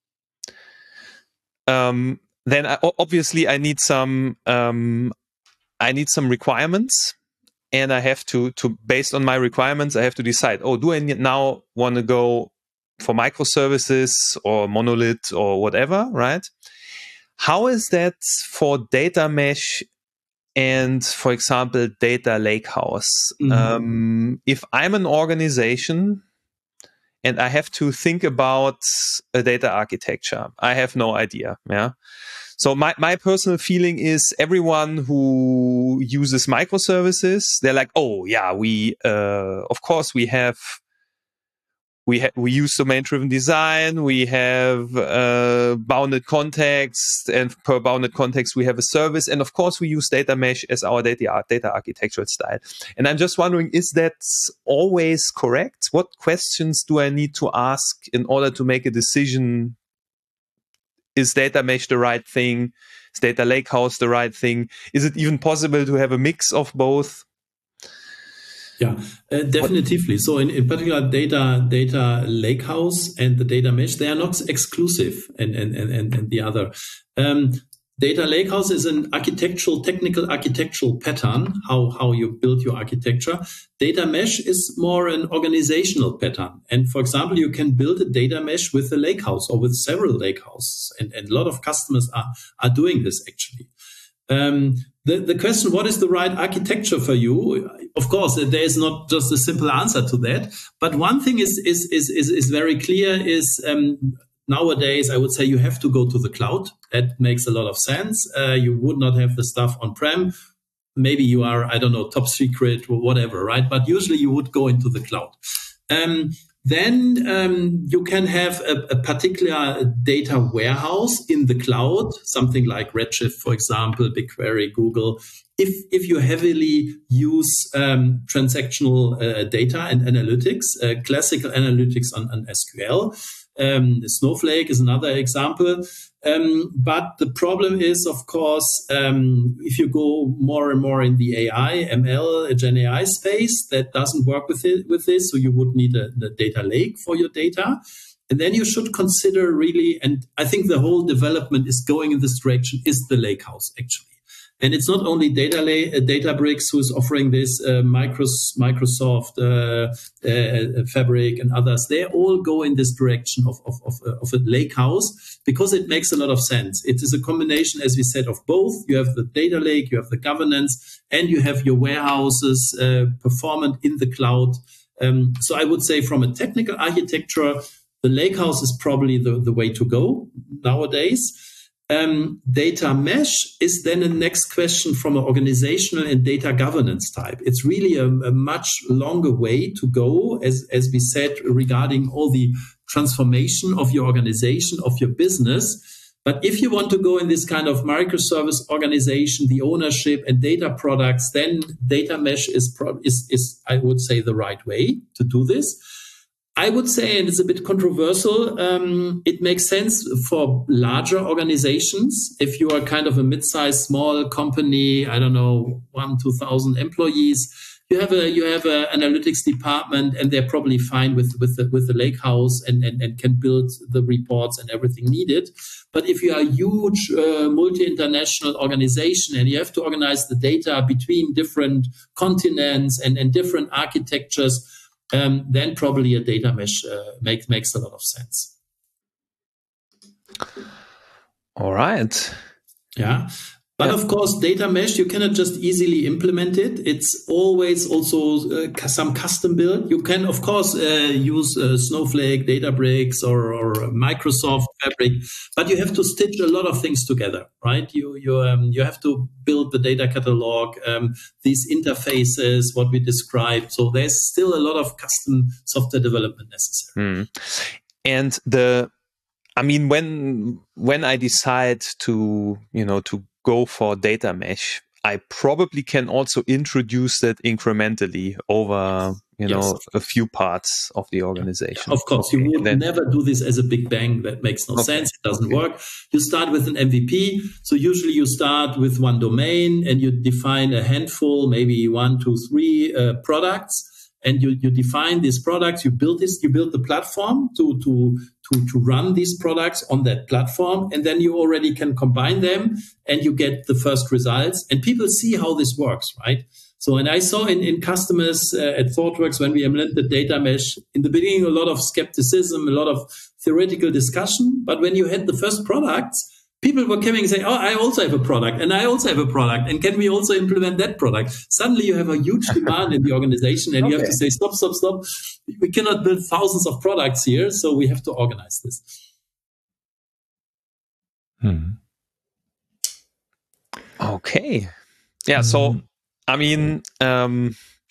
um, then I, obviously I need some um, I need some requirements, and I have to to based on my requirements I have to decide. Oh, do I now want to go for microservices or monolith or whatever, right? How is that for data mesh and, for example, data lakehouse? Mm-hmm. Um, if I'm an organization and I have to think about a data architecture, I have no idea. Yeah. So my, my personal feeling is everyone who uses microservices, they're like, oh yeah, we uh, of course we have we ha- we use domain-driven design, we have uh, bounded context, and per bounded context we have a service, and of course we use data mesh as our data data architectural style. And I'm just wondering, is that always correct? What questions do I need to ask in order to make a decision? Is data mesh the right thing? Is data lakehouse the right thing? Is it even possible to have a mix of both? Yeah, uh, definitely. So in, in particular, data data lakehouse and the data mesh, they are not exclusive, and and and, and the other. Um, data lakehouse is an architectural, technical architectural pattern, how, how you build your architecture. Data mesh is more an organizational pattern. And for example, you can build a data mesh with a lakehouse or with several lakehouses. And, and a lot of customers are, are doing this actually. Um, the, the question, what is the right architecture for you? Of course, there is not just a simple answer to that. But one thing is, is, is, is, is very clear is, um, nowadays, I would say you have to go to the cloud. That makes a lot of sense. Uh, you would not have the stuff on-prem. Maybe you are, I don't know, top secret or whatever, right? But usually you would go into the cloud. Um, then um, you can have a, a particular data warehouse in the cloud, something like Redshift, for example, BigQuery, Google. If if you heavily use um, transactional uh, data and analytics, uh, classical analytics on, on S Q L, um, Snowflake is another example. Um, but the problem is, of course, um, if you go more and more in the A I, M L, Gen A I space, that doesn't work with it with this. So you would need a, a data lake for your data. And then you should consider really, and I think the whole development is going in this direction, is the lakehouse actually. And it's not only Data Lake, uh, Databricks who's offering this, uh, Micros, Microsoft, uh, uh, Fabric, and others. They all go in this direction of of of, uh, of a lakehouse because it makes a lot of sense. It is a combination, as we said, of both. You have the data lake, you have the governance, and you have your warehouses uh, performant in the cloud. Um, so I would say, from a technical architecture, the lakehouse is probably the, the way to go nowadays. Um, data mesh is then the next question from an organizational and data governance type. It's really a, a much longer way to go, as, as we said, regarding all the transformation of your organization, of your business. But if you want to go in this kind of microservice organization, the ownership and data products, then data mesh is, pro- is, is, I would say, the right way to do this. I would say, and it's a bit controversial, um, it makes sense for larger organizations. If you are kind of a mid-sized small company, I don't know, one, two thousand employees, you have a you have an analytics department, and they're probably fine with with the, with the lakehouse and, and and can build the reports and everything needed. But if you are a huge uh, multi-international organization and you have to organize the data between different continents and and different architectures, Um, then probably a data mesh uh, makes makes a lot of sense. All right. Yeah. But yeah. of course, data mesh, you cannot just easily implement it. It's always also uh, some custom build. You can, of course, uh, use uh, Snowflake, Databricks, or, or Microsoft Fabric, but you have to stitch a lot of things together, right? You you um, you have to build the data catalog, um, these interfaces, what we described. So there's still a lot of custom software development necessary. Mm. And the, I mean, when when I decide to, you know, to go for data mesh, I probably can also introduce that incrementally over, you know, Yes. a few parts of the organization. Yeah, of course, okay. you would then, never do this as a big bang. That makes no okay. sense. It doesn't okay. work. You start with an M V P. So usually you start with one domain and you define a handful, maybe one, two, three uh, products. And you, you define these products, you build this, you build the platform to, to, to, to run these products on that platform. And then you already can combine them and you get the first results and people see how this works, right? So, and I saw in, in customers uh, at ThoughtWorks when we implemented data mesh, in the beginning, a lot of skepticism, a lot of theoretical discussion. But when you had the first products, people were coming and saying, oh, I also have a product and I also have a product. And can we also implement that product? Suddenly you have a huge demand in the organization and okay. you have to say, stop, stop, stop. We cannot build thousands of products here. So we have to organize this. Hmm. Okay. Yeah. So, I mean, um,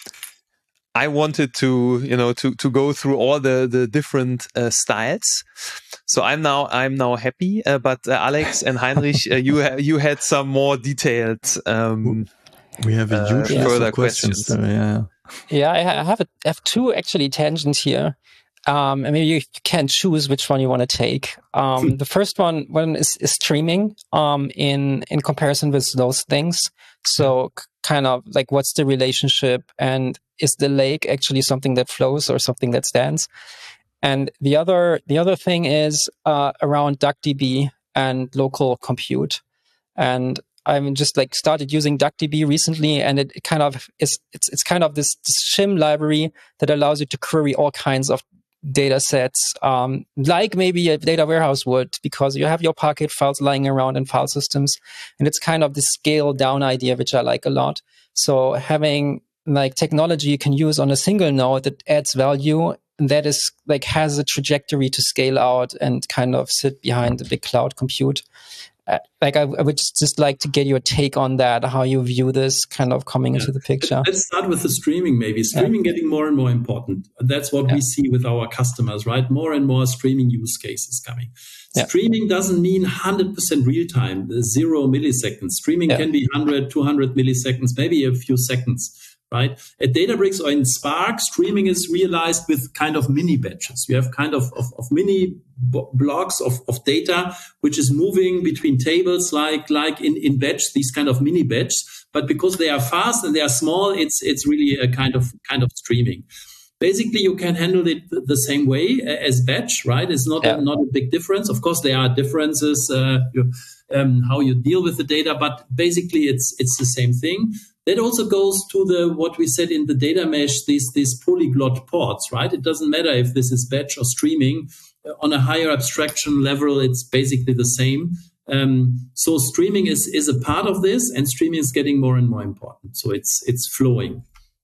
I wanted to, you know, to, to go through all the, the different uh, styles. So I'm now, I'm now happy, uh, but uh, Alex and Heinrich, uh, you, ha- you had some more detailed, um, we have a huge uh, list further of questions. questions. So, yeah. Yeah, I have, a, I have two actually tangents here. Um, and maybe you can choose which one you want to take. Um, the first one, one is, is streaming, um, in, in comparison with those things. So kind of like, what's the relationship and is the lake actually something that flows or something that stands? And the other, the other thing is, uh, around DuckDB and local compute. And I'm just like started using DuckDB recently, and it, it kind of is, it's, it's kind of this, this shim library that allows you to query all kinds of data sets, um, like maybe a data warehouse would, because you have your Parquet files lying around in file systems. And it's kind of this scale down idea, which I like a lot. So having like technology you can use on a single node that adds value, that is like has a trajectory to scale out and kind of sit behind the big cloud compute. Uh, like I, I would just, just like to get your take on that, how you view this kind of coming yeah. into the picture. Let's start with the streaming, maybe. Streaming yeah. getting more and more important. That's what yeah. we see with our customers, right? More and more streaming use cases coming. Yeah. Streaming doesn't mean one hundred percent real time, zero milliseconds. Streaming yeah. can be one hundred, two hundred milliseconds, maybe a few seconds. Right? At Databricks or in Spark, streaming is realized with kind of mini batches. You have kind of, of, of mini b- blocks of, of data, which is moving between tables like, like in, in batch, these kind of mini batches. But because they are fast and they are small, it's, it's really a kind of, kind of streaming. Basically, you can handle it the same way as batch, right? It's not, yeah. a, not a big difference. Of course, there are differences, uh, you, um, how you deal with the data, but basically it's, it's the same thing. That also goes to the what we said in the data mesh, these these polyglot ports, right? It doesn't matter if this is batch or streaming. On a higher abstraction level, it's basically the same. Um, so streaming is is a part of this, and streaming is getting more and more important. So it's it's flowing.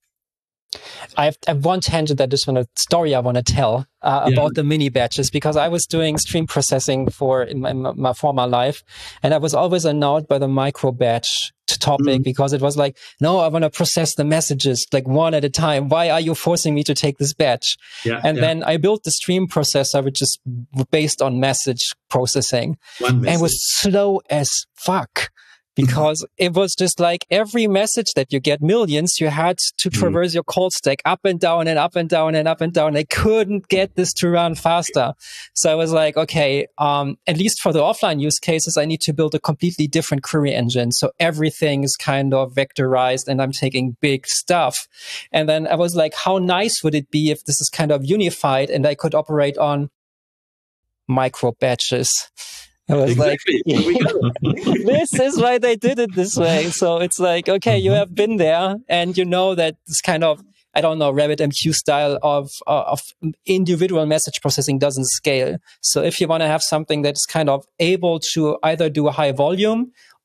I have, I have one tangent that is a story I want to tell uh, yeah. about the mini batches, because I was doing stream processing for in my, my former life, and I was always annoyed by the micro batch topic mm-hmm. because it was like, no, I want to process the messages like one at a time. Why are you forcing me to take this batch? Yeah, and yeah. then I built the stream processor, which is based on message processing, one message. and was slow as fuck. Because it was just like every message that you get, millions, you had to traverse mm. your call stack up and down and up and down and up and down. I couldn't get this to run faster. So I was like, okay, um, at least for the offline use cases, I need to build a completely different query engine. So everything is kind of vectorized and I'm taking big stuff. And then I was like, how nice would it be if this is kind of unified and I could operate on micro batches? I was exactly. like, this is why they did it this way. So it's like, okay, you have been there and you know that this kind of, I don't know, RabbitMQ style of, uh, of individual message processing doesn't scale. So if you want to have something that's kind of able to either do a high volume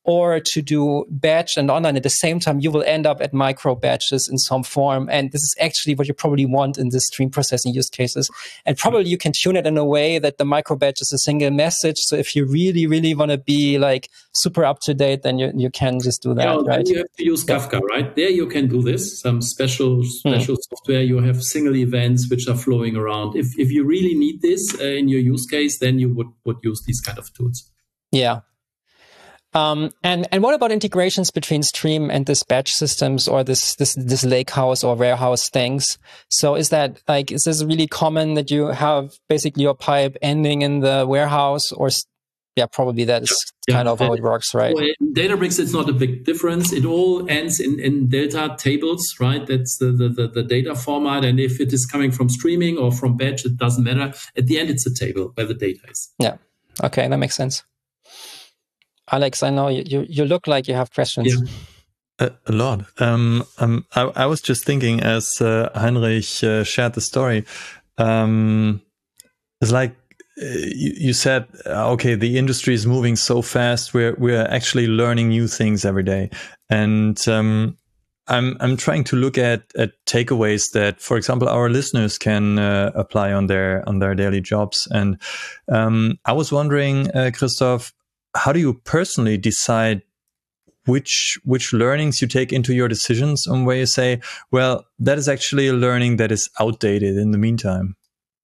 or to do batch and online at the same time, you will end up at micro batches in some form. And this is actually what you probably want in the stream processing use cases. And probably you can tune it in a way that the micro batch is a single message. So if you really, really want to be like super up to date, then you, you can just do that, yeah, right? You have to use Kafka, yeah. right? There you can do this. Some special special hmm. software. You have single events which are flowing around. If if you really need this uh, in your use case, then you would, would use these kind of tools. Yeah. Um, and, and what about integrations between stream and this batch systems or this, this, this lakehouse or warehouse things? So is that like, is this really common that you have basically your pipe ending in the warehouse, or yeah, probably that is yeah. kind yeah. of how it works, right? So in Databricks, it's not a big difference. It all ends in, in Delta tables, right? That's the, the, the, the data format. And if it is coming from streaming or from batch, it doesn't matter. At the end, it's a table where the data is. Yeah. Okay. That makes sense. Alex, I know you, you, you look like you have questions. Yeah. A, a lot. Um, um, I, I was just thinking as uh, Heinrich uh, shared the story. Um, it's like uh, you, you said, okay, the industry is moving so fast. We're we're actually learning new things every day, and um, I'm I'm trying to look at at takeaways that, for example, our listeners can uh, apply on their on their daily jobs. And um, I was wondering, uh, Christoph, how do you personally decide which which learnings you take into your decisions, and where you say, well, that is actually a learning that is outdated in the meantime?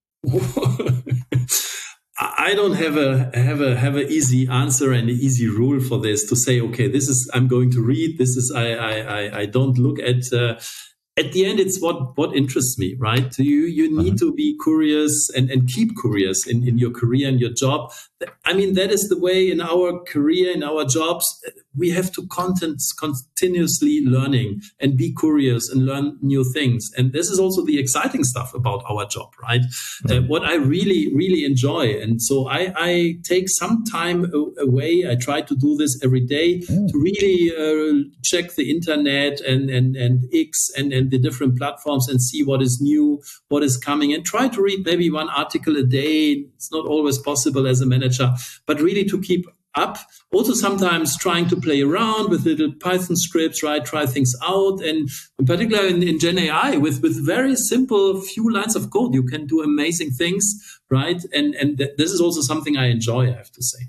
I don't have a have a have an easy answer and an easy rule for this to say, okay, this is I'm going to read. This is I I I, I don't look at. Uh, At the end, it's what, what interests me, right? You you need uh-huh. to be curious and, and keep curious in, in your career and your job. I mean, that is the way in our career, in our jobs, we have to content, continuously learning and be curious and learn new things. And this is also the exciting stuff about our job, right? Mm-hmm. Uh, what I really, really enjoy. And so I, I take some time away. I try to do this every day mm-hmm. to really uh, check the internet and, and, and X and, and the different platforms and see what is new, what is coming, and try to read maybe one article a day. It's not always possible as a manager, but really to keep up. Also sometimes trying to play around with little Python scripts, right? Try things out. And in particular in, in Gen A I with, with very simple few lines of code, you can do amazing things, right? And, and th- this is also something I enjoy, I have to say.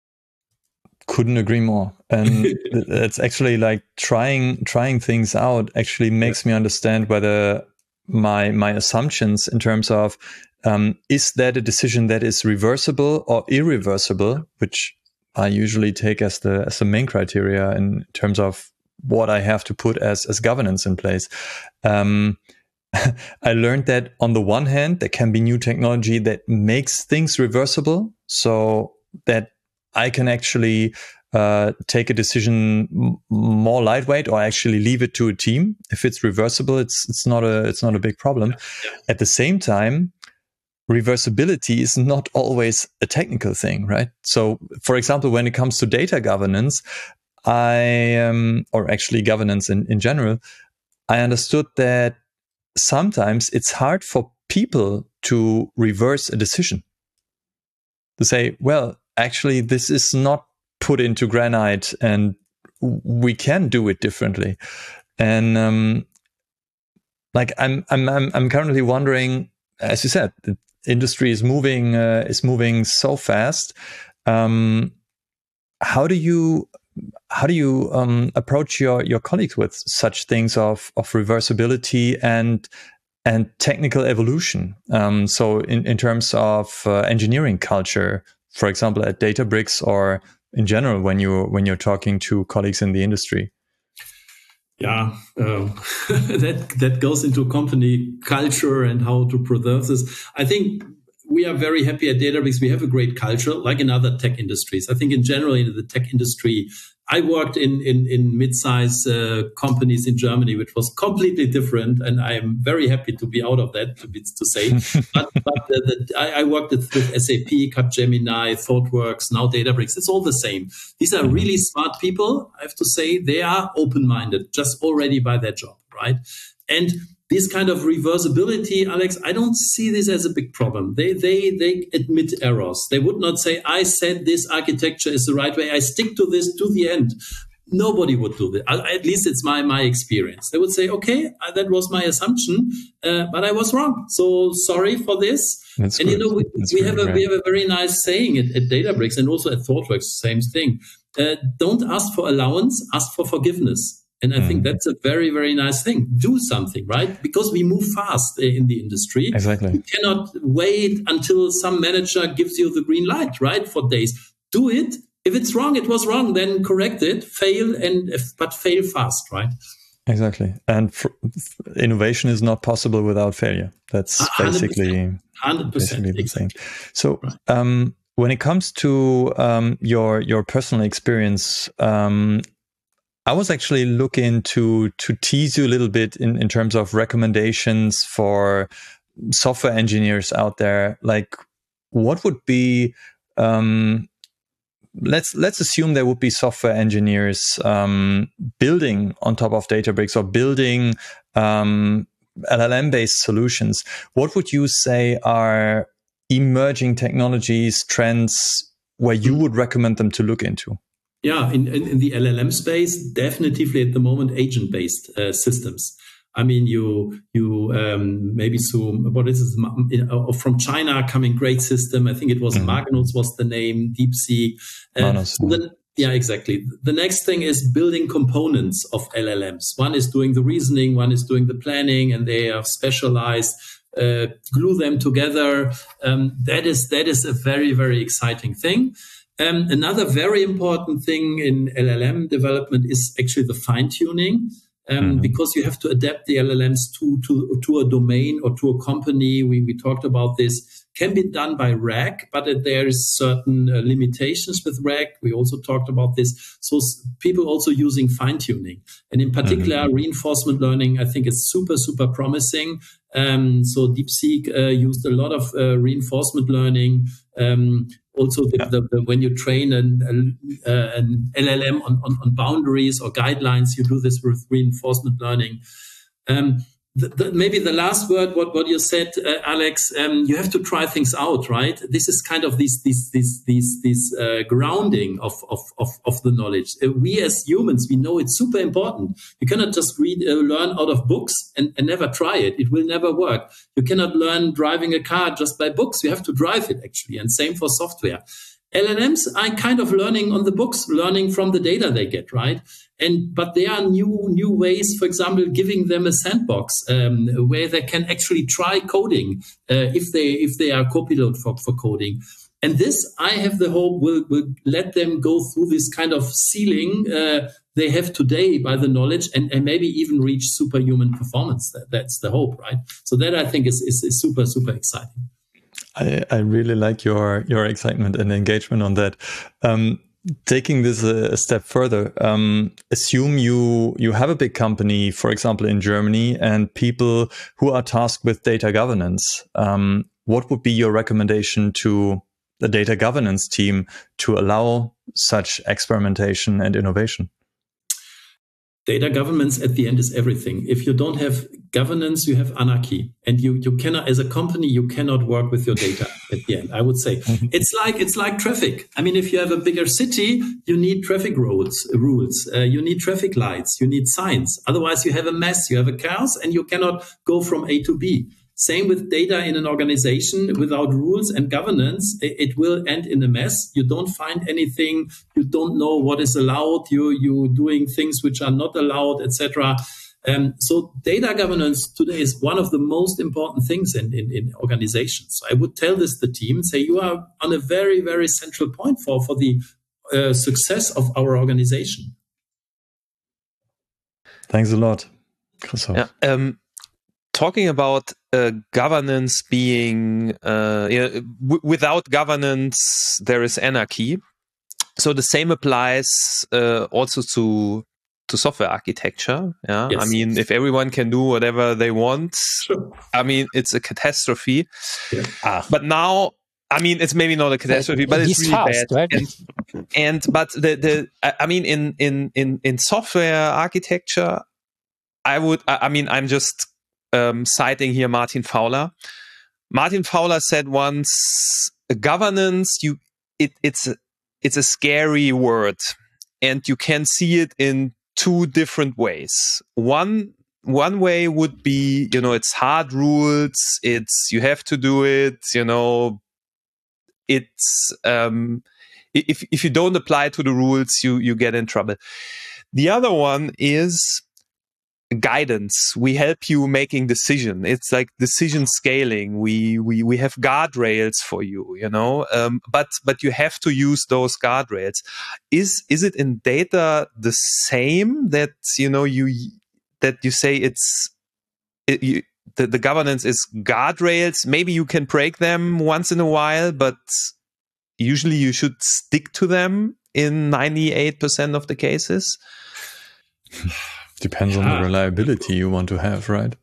Couldn't agree more. And it's actually like trying, trying things out actually makes yeah. me understand whether my, my assumptions in terms of, um, is that a decision that is reversible or irreversible, which I usually take as the as the main criteria in terms of what I have to put as as governance in place. Um, I learned that on the one hand, there can be new technology that makes things reversible, so that I can actually uh, take a decision m- more lightweight, or actually leave it to a team. If it's reversible, it's it's not a it's not a big problem. Yeah, yeah. At the same time, reversibility is not always a technical thing, right? So, for example, when it comes to data governance, I, um, or actually governance in, in general, I understood that sometimes it's hard for people to reverse a decision. To say, well, actually, this is not put into Granite and we can do it differently. And, um, like, I'm, I'm, I'm, I'm currently wondering, as you said, the industry is moving uh, is moving so fast. Um, how do you how do you um, approach your your colleagues with such things of of reversibility and and technical evolution? Um, so in in terms of uh, engineering culture, for example, at Databricks, or in general when you when you're talking to colleagues in the industry. Yeah, uh, that that goes into company culture and how to preserve this. I think we are very happy at Databricks. We have a great culture, like in other tech industries. I think in general, in the tech industry, I worked in in, in mid-size uh, companies in Germany, which was completely different, and I am very happy to be out of that, to, be, to say. but but the, the, I, I worked with, with S A P, Capgemini, ThoughtWorks, now Databricks. It's all the same. These are really smart people. I have to say they are open-minded, just already by their job, right? And this kind of reversibility, Alex, I don't see this as a big problem. They they they admit errors. They would not say, I said this architecture is the right way. I stick to this to the end. Nobody would do that. At least it's my my experience. They would say, okay, that was my assumption, uh, but I was wrong. So sorry for this. That's and good. you know, we, That's we have a great. we have a very nice saying at, at Databricks and also at ThoughtWorks, same thing. Uh, don't ask for allowance, ask for forgiveness. And I mm. think that's a very, very nice thing. Do something, right? Because we move fast in the industry. Exactly. You cannot wait until some manager gives you the green light, right? For days. Do it. If it's wrong, it was wrong, then correct it, fail, and but fail fast, right? Exactly. And for, innovation is not possible without failure. That's one hundred percent. basically, one hundred percent, basically the exactly. thing. So um, when it comes to um, your your personal experience, um, I was actually looking to to tease you a little bit in, in terms of recommendations for software engineers out there. Like, what would be um, Let's let's assume there would be software engineers um, building on top of Databricks or building um, L L M-based solutions. What would you say are emerging technologies, trends where you would recommend them to look into? Yeah, in, in, in the L L M space, definitively at the moment, agent-based uh, systems. I mean, you you um, maybe so. What is this? Uh, from China coming great system. I think it was mm-hmm. Magnus was the name. DeepSeek. Uh, Magnus, so then, yeah, exactly. The next thing is building components of L L Ms. One is doing the reasoning. One is doing the planning, and they are specialized. Uh, glue them together. Um, that is that is a very very exciting thing. Um, another very important thing in L L M development is actually the fine tuning. Um, mm-hmm. Because you have to adapt the L L Ms to, to, to a domain or to a company. We, we talked about this. Can be done by RAG, but uh, there is certain uh, limitations with RAG. We also talked about this. So s- people also using fine tuning. And in particular, mm-hmm. reinforcement learning, I think is super, super promising. Um, so DeepSeek uh, used a lot of uh, reinforcement learning. Um, Also, the, yeah. the, the, when you train an, uh, an L L M on, on, on boundaries or guidelines, you do this with reinforcement learning. Um, the, the, maybe the last word, what, what you said, uh, Alex, um, you have to try things out, right? This is kind of this this this this this uh, grounding of, of of of the knowledge. Uh, we as humans, we know it's super important. You cannot just read uh, learn out of books and, and never try it. It will never work. You cannot learn driving a car just by books. You have to drive it actually, and same for software. L L Ms are kind of learning on the books, learning from the data they get, right? And but there are new new ways, for example, giving them a sandbox um, where they can actually try coding uh, if they if they are Copilot for, for coding. And this, I have the hope, will, will let them go through this kind of ceiling uh, they have today by the knowledge and, and maybe even reach superhuman performance. That, that's the hope, right? So that I think is, is, is super, super exciting. I, I really like your your excitement and engagement on that. Um, taking this a, a step further, um, assume you you have a big company, for example, in Germany, and people who are tasked with data governance. Um, what would be your recommendation to the data governance team to allow such experimentation and innovation? Data governance at the end is everything. If you don't have governance, you have anarchy, and you you cannot, as a company, you cannot work with your data at the end. I would say it's like it's like traffic. I mean, if you have a bigger city, you need traffic roads rules, uh, you need traffic lights, you need signs. Otherwise, you have a mess, you have a chaos, and you cannot go from A to B. Same with data in an organization. Without rules and governance, it, it will end in a mess. You don't find anything. You don't know what is allowed. You you doing things which are not allowed, et cetera. Um, so data governance today is one of the most important things in, in, in organizations. I would tell this to the team, say you are on a very, very central point for, for the uh, success of our organization. Thanks a lot, Christoph. Yeah, um, talking about uh, governance being, uh, you know, w- without governance, there is anarchy. So the same applies uh, also to to software architecture. Yeah, yes. I mean, if everyone can do whatever they want, sure. I mean, it's a catastrophe. Yeah. Ah. But now, I mean, it's maybe not a catastrophe, but it's really fast, bad. Right? And, and but the the I mean, in in in in software architecture, I would. I mean, I'm just um, citing here Martin Fowler. Martin Fowler said once, governance, you it, it's a, it's a scary word, and you can see it in two different ways. One one way would be, you know, it's hard rules, it's you have to do it, you know, it's um, if if you don't apply to the rules, you you get in trouble. The other one is guidance. We help you making decision. It's like decision scaling. We we we have guardrails for you, you know. Um, but but you have to use those guardrails. Is is it in data the same that you know you that you say it's it, you, the the governance is guardrails? Maybe you can break them once in a while, but usually you should stick to them in ninety-eight percent of the cases. Depends on the reliability you want to have, right?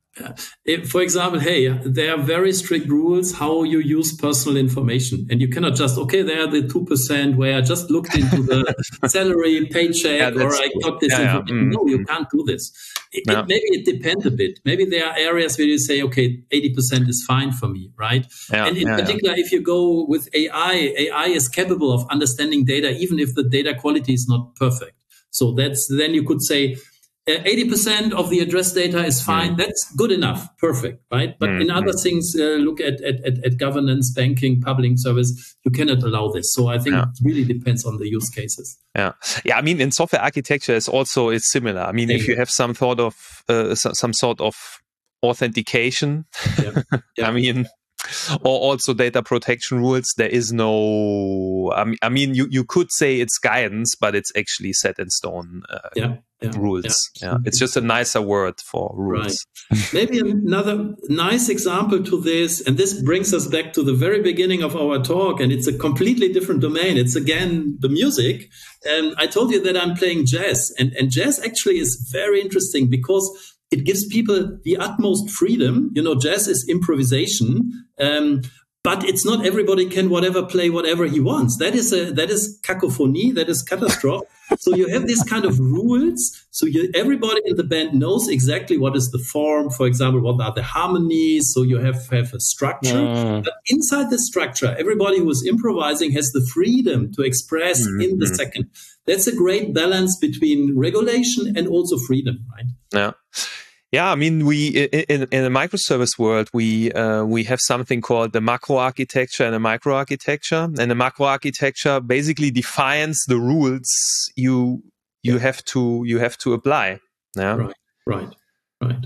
If, for example, hey, there are very strict rules how you use personal information, and you cannot just, okay, there are the two percent where I just looked into the salary, paycheck, yeah, or I got this yeah, information. Yeah. Mm, no, you mm. can't do this. It, Yeah. it, maybe it depends a bit. Maybe there are areas where you say, okay, eighty percent is fine for me, right? Yeah, and in yeah, particular, yeah. if you go with A I, A I is capable of understanding data, even if the data quality is not perfect. So that's then you could say, eighty percent of the address data is fine. Mm. That's good enough. Perfect, right? But mm, in other mm. things, uh, look at, at, at, at governance, banking, public service, you cannot allow this. So I think yeah. it really depends on the use cases. Yeah. Yeah. I mean, in software architecture, it's also, it's similar. I mean, Thank if you, you have some sort of, uh, some, some sort of authentication, yeah. Yeah. I mean, or also data protection rules, there is no, I mean, I mean you, you could say it's guidance, but it's actually set in stone uh, yeah, yeah, rules. Yeah. yeah, It's just a nicer word for rules. Right. Maybe another nice example to this, and this brings us back to the very beginning of our talk, and it's a completely different domain. It's again the music. And I told you that I'm playing jazz, and, and jazz actually is very interesting because it gives people the utmost freedom. You know, jazz is improvisation, um, but it's not everybody can whatever play whatever he wants. That is a that is cacophony. That is catastrophe. So you have this kind of rules. So you, everybody in the band knows exactly what is the form. For example, what are the harmonies? So you have have a structure. Mm. But inside the structure, everybody who is improvising has the freedom to express mm-hmm. in the second. That's a great balance between regulation and also freedom, right? Yeah. Yeah, I mean, we in, in the microservice world, we uh, we have something called the macro architecture and the micro architecture. And the macro architecture basically defines the rules you you yeah. have to you have to apply. Yeah, right, right, right.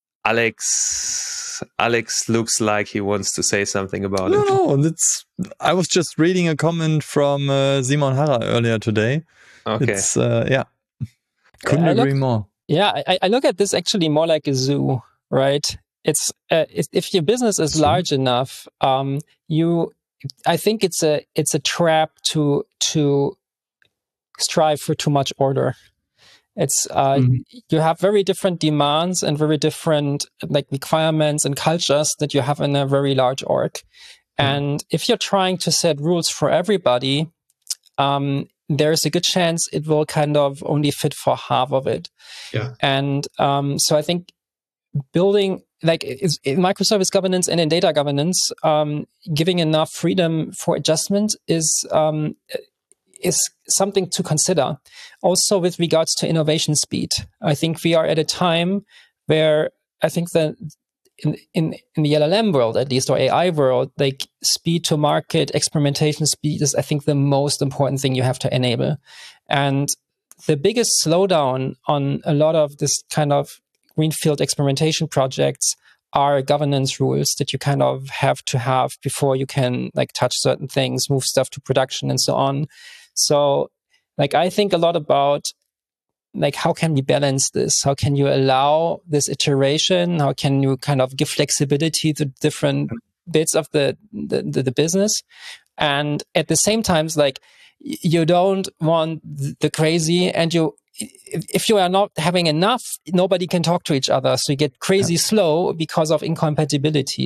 Alex, Alex looks like he wants to say something about no, it. No, that's. I was just reading a comment from uh, Simon Harrer earlier today. Okay, it's, uh, yeah, couldn't I agree look- more. Yeah, I, I look at this actually more like a zoo, right? It's uh, if your business is large enough, um, you, I think it's a it's a trap to to strive for too much order. It's uh, mm-hmm. you have very different demands and very different like requirements and cultures that you have in a very large org. Mm-hmm. And if you're trying to set rules for everybody, um, there's a good chance it will kind of only fit for half of it. Yeah. And um, so I think building, like in microservice governance and in data governance, um, giving enough freedom for adjustment is um, is something to consider. Also with regards to innovation speed, I think we are at a time where I think that in, in, in the L L M world, at least, or A I world, like speed to market, experimentation speed is, I think, the most important thing you have to enable. And the biggest slowdown on a lot of this kind of greenfield experimentation projects are governance rules that you kind of have to have before you can like touch certain things, move stuff to production and so on. So like, I think a lot about like, how can we balance this? How can you allow this iteration? How can you kind of give flexibility to different bits of the, the, the, the business? And at the same time, like, you don't want the crazy, and you, if you are not having enough, nobody can talk to each other. So you get crazy yeah. slow because of incompatibilities.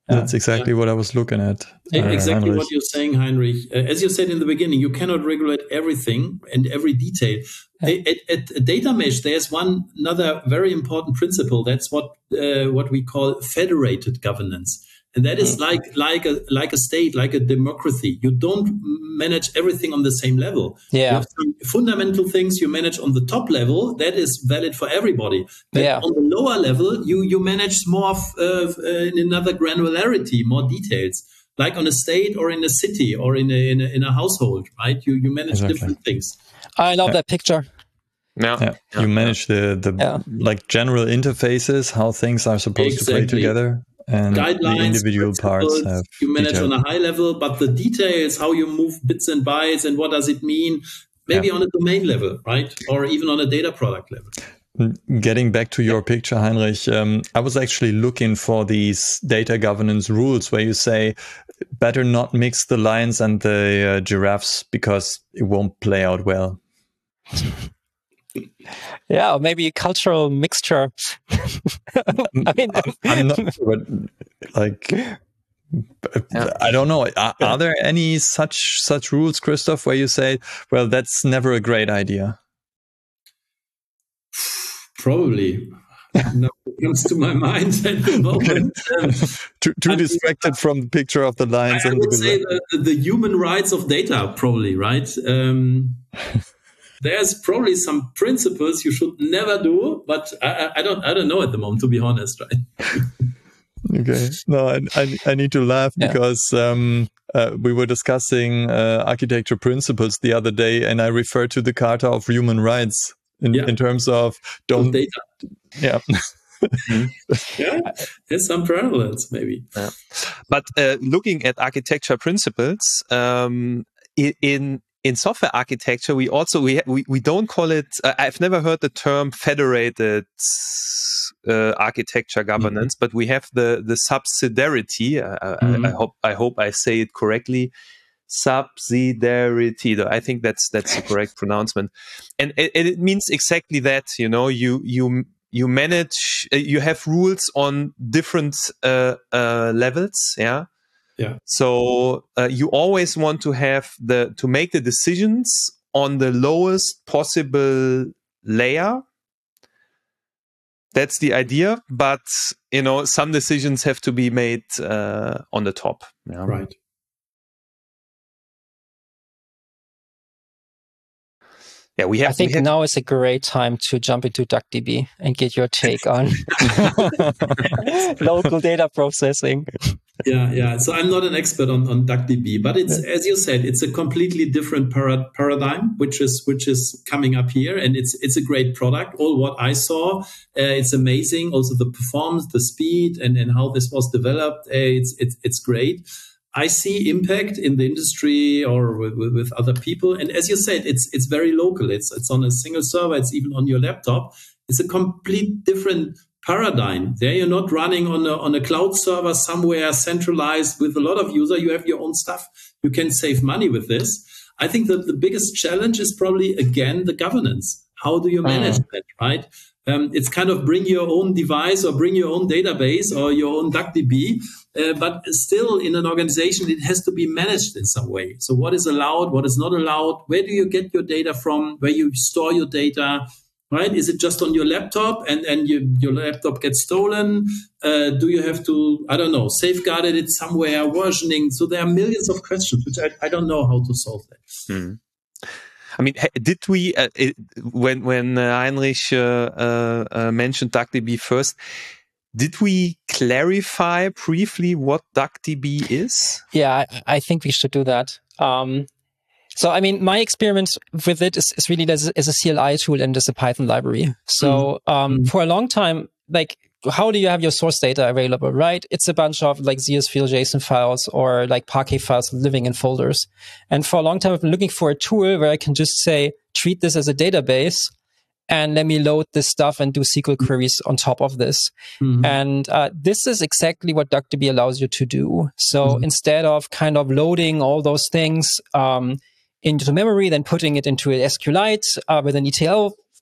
That's exactly yeah. what I was looking at. Uh, exactly Heinrich. What you're saying, Heinrich. Uh, as you said in the beginning, you cannot regulate everything and every detail. Yeah. At, at, at data mesh, there's one another very important principle. That's what uh, what we call federated governance. And that is like like a like a state, like a democracy. You don't manage everything on the same level. Yeah. You have some fundamental things you manage on the top level. That is valid for everybody. But yeah. on the lower level, you you manage more of, uh, in another granularity, more details, like on a state or in a city or in a in a, in a household, right? You you manage exactly. different things. I love yeah. that picture. Yeah. yeah. yeah. You manage the the yeah. like general interfaces, how things are supposed exactly. to play together. And guidelines, the individual parts have you manage detail. on a high level, but the details, how you move bits and bytes and what does it mean, maybe yeah. on a domain level, right? Or even on a data product level. Getting back to your picture, Heinrich, um, I was actually looking for these data governance rules where you say better not mix the lions and the uh, giraffes because it won't play out well. Yeah, or maybe a cultural mixture. I mean, I'm not sure, but like, yeah. I don't know. Are, are there any such such rules, Christoph, where you say, "Well, that's never a great idea"? Probably. Nothing comes to my mind at the moment. Um, too too I distracted mean, from the picture of the lions. I, and I would the say the, the human rights of data, probably, right? Um, There's probably some principles you should never do, but I, I don't I don't know at the moment, to be honest, right? Okay. No, I, I, I need to laugh yeah. because um, uh, we were discussing uh, architecture principles the other day, and I referred to the Charter of Human Rights in, yeah. in terms of don't... data. Yeah. yeah, there's some parallels, maybe. Yeah. But uh, looking at architecture principles, um, in... In software architecture, we also we we, we don't call it. Uh, I've never heard the term federated uh, architecture governance, mm-hmm. but we have the the subsidiarity. Uh, mm-hmm. I, I hope I hope I say it correctly. Subsidiarity. I think that's that's the correct pronouncement, and it, it means exactly that. You know, you you you manage. Uh, you have rules on different uh, uh, levels. Yeah. Yeah. So uh, you always want to have the to make the decisions on the lowest possible layer. That's the idea, but you know some decisions have to be made uh, on the top. Yeah. Right. Yeah, we have. I think we have, now is a great time to jump into DuckDB and get your take on local data processing. Yeah, yeah. So I'm not an expert on, on DuckDB, but it's yeah. as you said, it's a completely different para- paradigm, which is which is coming up here, and it's it's a great product. All what I saw, uh, it's amazing. Also the performance, the speed, and, and how this was developed, uh, it's it's it's great. I see impact in the industry or with, with, with other people. And as you said, it's it's very local. It's it's on a single server. It's even on your laptop. It's a complete different paradigm. There you're not running on a, on a cloud server somewhere centralized with a lot of users. You have your own stuff. You can save money with this. I think that the biggest challenge is probably, again, the governance. How do you manage mm. that, right? Um, it's kind of bring your own device or bring your own database or your own DuckDB, uh, but still in an organization, it has to be managed in some way. So what is allowed, what is not allowed? Where do you get your data from? Where you store your data, right? Is it just on your laptop and, and you, your laptop gets stolen? Uh, do you have to, I don't know, safeguard it somewhere, versioning? So there are millions of questions, which I, I don't know how to solve that. Mm. I mean, did we, uh, it, when when uh, Heinrich uh, uh, uh, mentioned DuckDB first, did we clarify briefly what DuckDB is? Yeah, I, I think we should do that. Um, so, I mean, my experience with it is, is really as, as a C L I tool and as a Python library. So, mm. um, mm. for a long time, like, how do you have your source data available, right? It's a bunch of like Z S field JSON files or like Parquet files living in folders. And for a long time, I've been looking for a tool where I can just say, treat this as a database and let me load this stuff and do S Q L queries on top of this. Mm-hmm. And uh, this is exactly what DuckDB allows you to do. So mm-hmm. instead of kind of loading all those things um, into memory, then putting it into a SQLite uh, with an E T L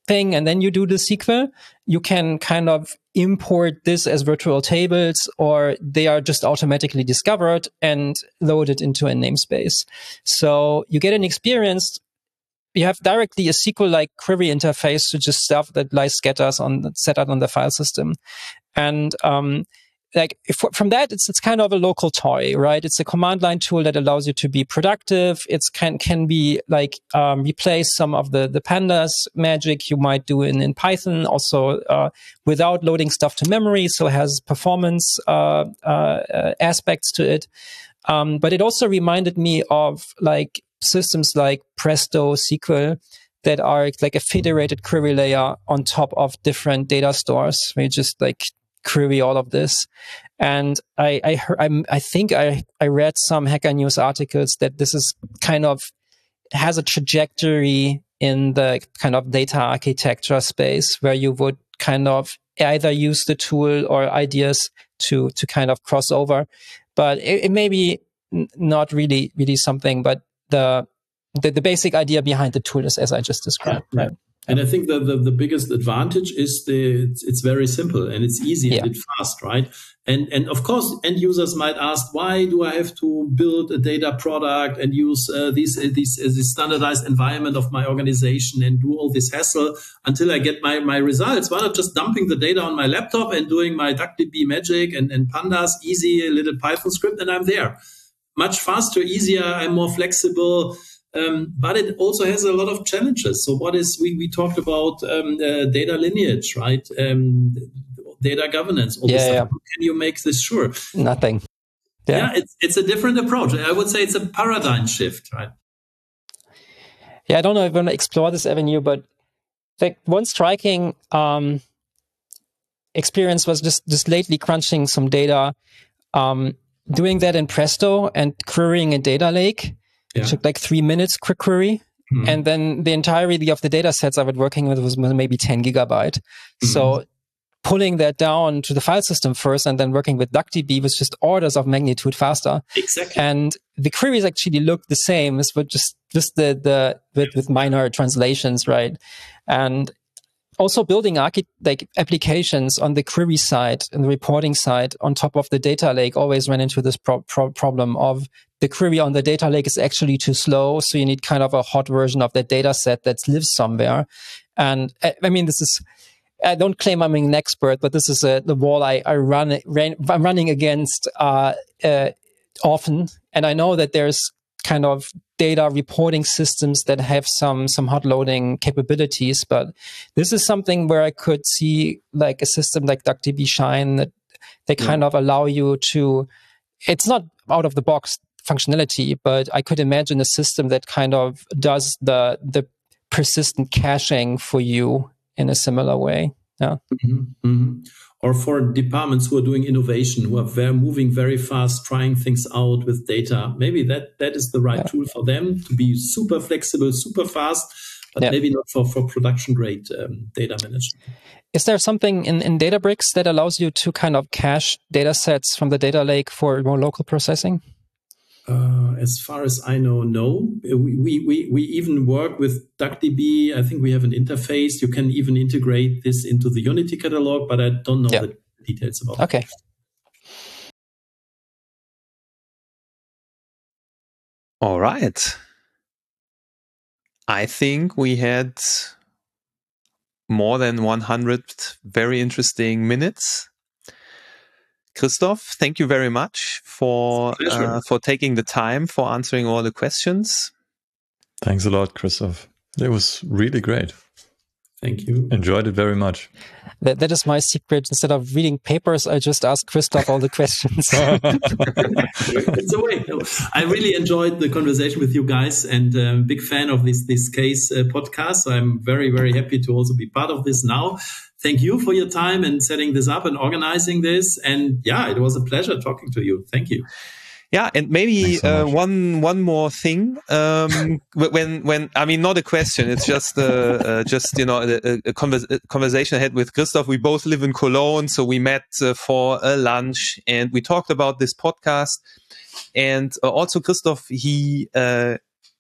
thing and then you do the S Q L, you can kind of import this as virtual tables, or they are just automatically discovered and loaded into a namespace. So you get an experience. You have directly a S Q L-like query interface to just stuff that lies scatters on set out on the file system. And um, like if, from that, it's it's kind of a local toy, right? It's a command line tool that allows you to be productive. It's can can be like um, replace some of the the pandas magic you might do in in Python, also uh, without loading stuff to memory, so it has performance uh, uh, aspects to it. Um, but it also reminded me of like systems like Presto S Q L that are like a federated query layer on top of different data stores, where you just like query all of this. And I I, heard, I'm, I think I, I read some Hacker News articles that this is kind of has a trajectory in the kind of data architecture space where you would kind of either use the tool or ideas to to kind of cross over. But it, it may be not really really something, but the the, the basic idea behind the tool is as I just described. Yeah, right? yeah. And I think that the, the biggest advantage is the it's, it's very simple and it's easy Yeah. and it's fast, right? And and of course, end users might ask, why do I have to build a data product and use uh, these uh, these uh, this standardized environment of my organization and do all this hassle until I get my my results? Why not just dumping the data on my laptop and doing my DuckDB magic and and pandas, easy, a little Python script, and I'm there. Much faster, easier. I'm more flexible. Um, but it also has a lot of challenges. So what is, we, we talked about um, uh, data lineage, right? Um, data governance. All Yeah, this stuff. yeah. How can you make this sure? Nothing. Yeah. Yeah, it's, it's a different approach. I would say it's a paradigm shift, right? Yeah, I don't know if I want to explore this avenue, but like one striking um, experience was just, just lately crunching some data, um, doing that in Presto and querying a data lake. Yeah. It took like three minutes quick query. Mm-hmm. And then the entirety of the data sets I was working with was maybe ten gigabyte. Mm-hmm. So pulling that down to the file system first and then working with DuckDB was just orders of magnitude faster. Exactly. And the queries actually looked the same, but just, just the, the, with, with minor translations, right? And also building archi- like applications on the query side and the reporting side on top of the data lake always ran into this pro- pro- problem of the query on the data lake is actually too slow. So you need kind of a hot version of that data set that lives somewhere. And I mean, this is, I don't claim I'm an expert, but this is a, the wall I, I run, ran, I'm running against uh, uh, often. And I know that there's kind of data reporting systems that have some some hot loading capabilities, but this is something where I could see like a system like DuckDB Shine that they kind yeah. of allow you to, it's not out of the box functionality, but I could imagine a system that kind of does the the persistent caching for you in a similar way. Yeah. Mm-hmm. Mm-hmm. Or for departments who are doing innovation, who are very, moving very fast, trying things out with data. Maybe that, that is the right yeah. tool for them to be super flexible, super fast, but yeah. maybe not for, for production-grade um, data management. Is there something in, in Databricks that allows you to kind of cache data sets from the data lake for more local processing? Uh, as far as I know, no. We, we, we even work with DuckDB. I think we have an interface. You can even integrate this into the Unity catalog, but I don't know yeah. the details about okay. it. Okay. All right. I think we had more than one hundred very interesting minutes. Christoph, thank you very much for uh, for taking the time for answering all the questions. Thanks a lot, Christoph. It was really great. Thank you. Enjoyed it very much. That, that is my secret. Instead of reading papers, I just ask Christoph all the questions. It's a way. I really enjoyed the conversation with you guys, and I'm a big fan of this this case uh, podcast. So I'm very, very happy to also be part of this now. Thank you for your time and setting this up and organizing this. And yeah, it was a pleasure talking to you. Thank you. Yeah, and maybe so uh, one one more thing. Um, when when I mean, not a question. It's just uh, uh, just you know a, a, convers- a conversation I had with Christoph. We both live in Cologne, so we met uh, for a lunch and we talked about this podcast. And uh, also Christoph, he uh,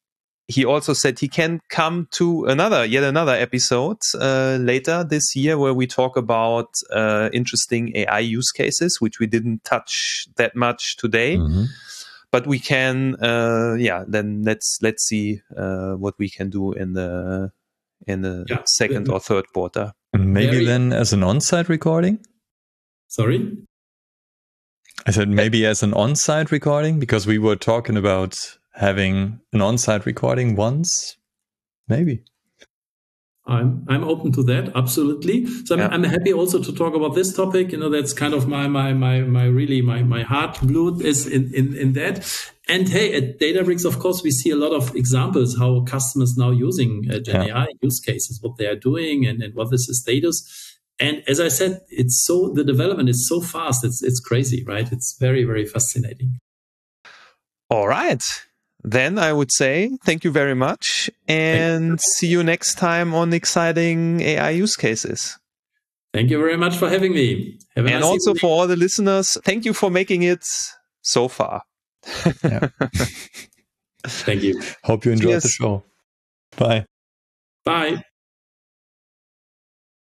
he also said he can come to another, yet another episode uh, later this year where we talk about uh, interesting A I use cases, which we didn't touch that much today. Mm-hmm. But we can, uh, yeah. Then let's let's see uh, what we can do in the in the yeah. second or third quarter. Maybe Very, then as an on-site recording. Sorry, I said maybe as an on-site recording, because we were talking about having an on-site recording once. Maybe. I'm I'm open to that, absolutely. So I'm, yeah. I'm happy also to talk about this topic. You know, that's kind of my my my my really my my heart blood is in in in that. And hey, at Databricks, of course, we see a lot of examples how customers now using uh, Gen yeah. A I use cases, what they are doing, and, and what is the status. And as I said, it's so the development is so fast. It's it's crazy, right? It's very very fascinating. All right. Then I would say thank you very much and you. See you next time on exciting A I use cases. Thank you very much for having me. Have a and nice also evening. For all the listeners, thank you for making it so far. Yeah. Thank you. Hope you enjoyed Cheers. the show. Bye. Bye.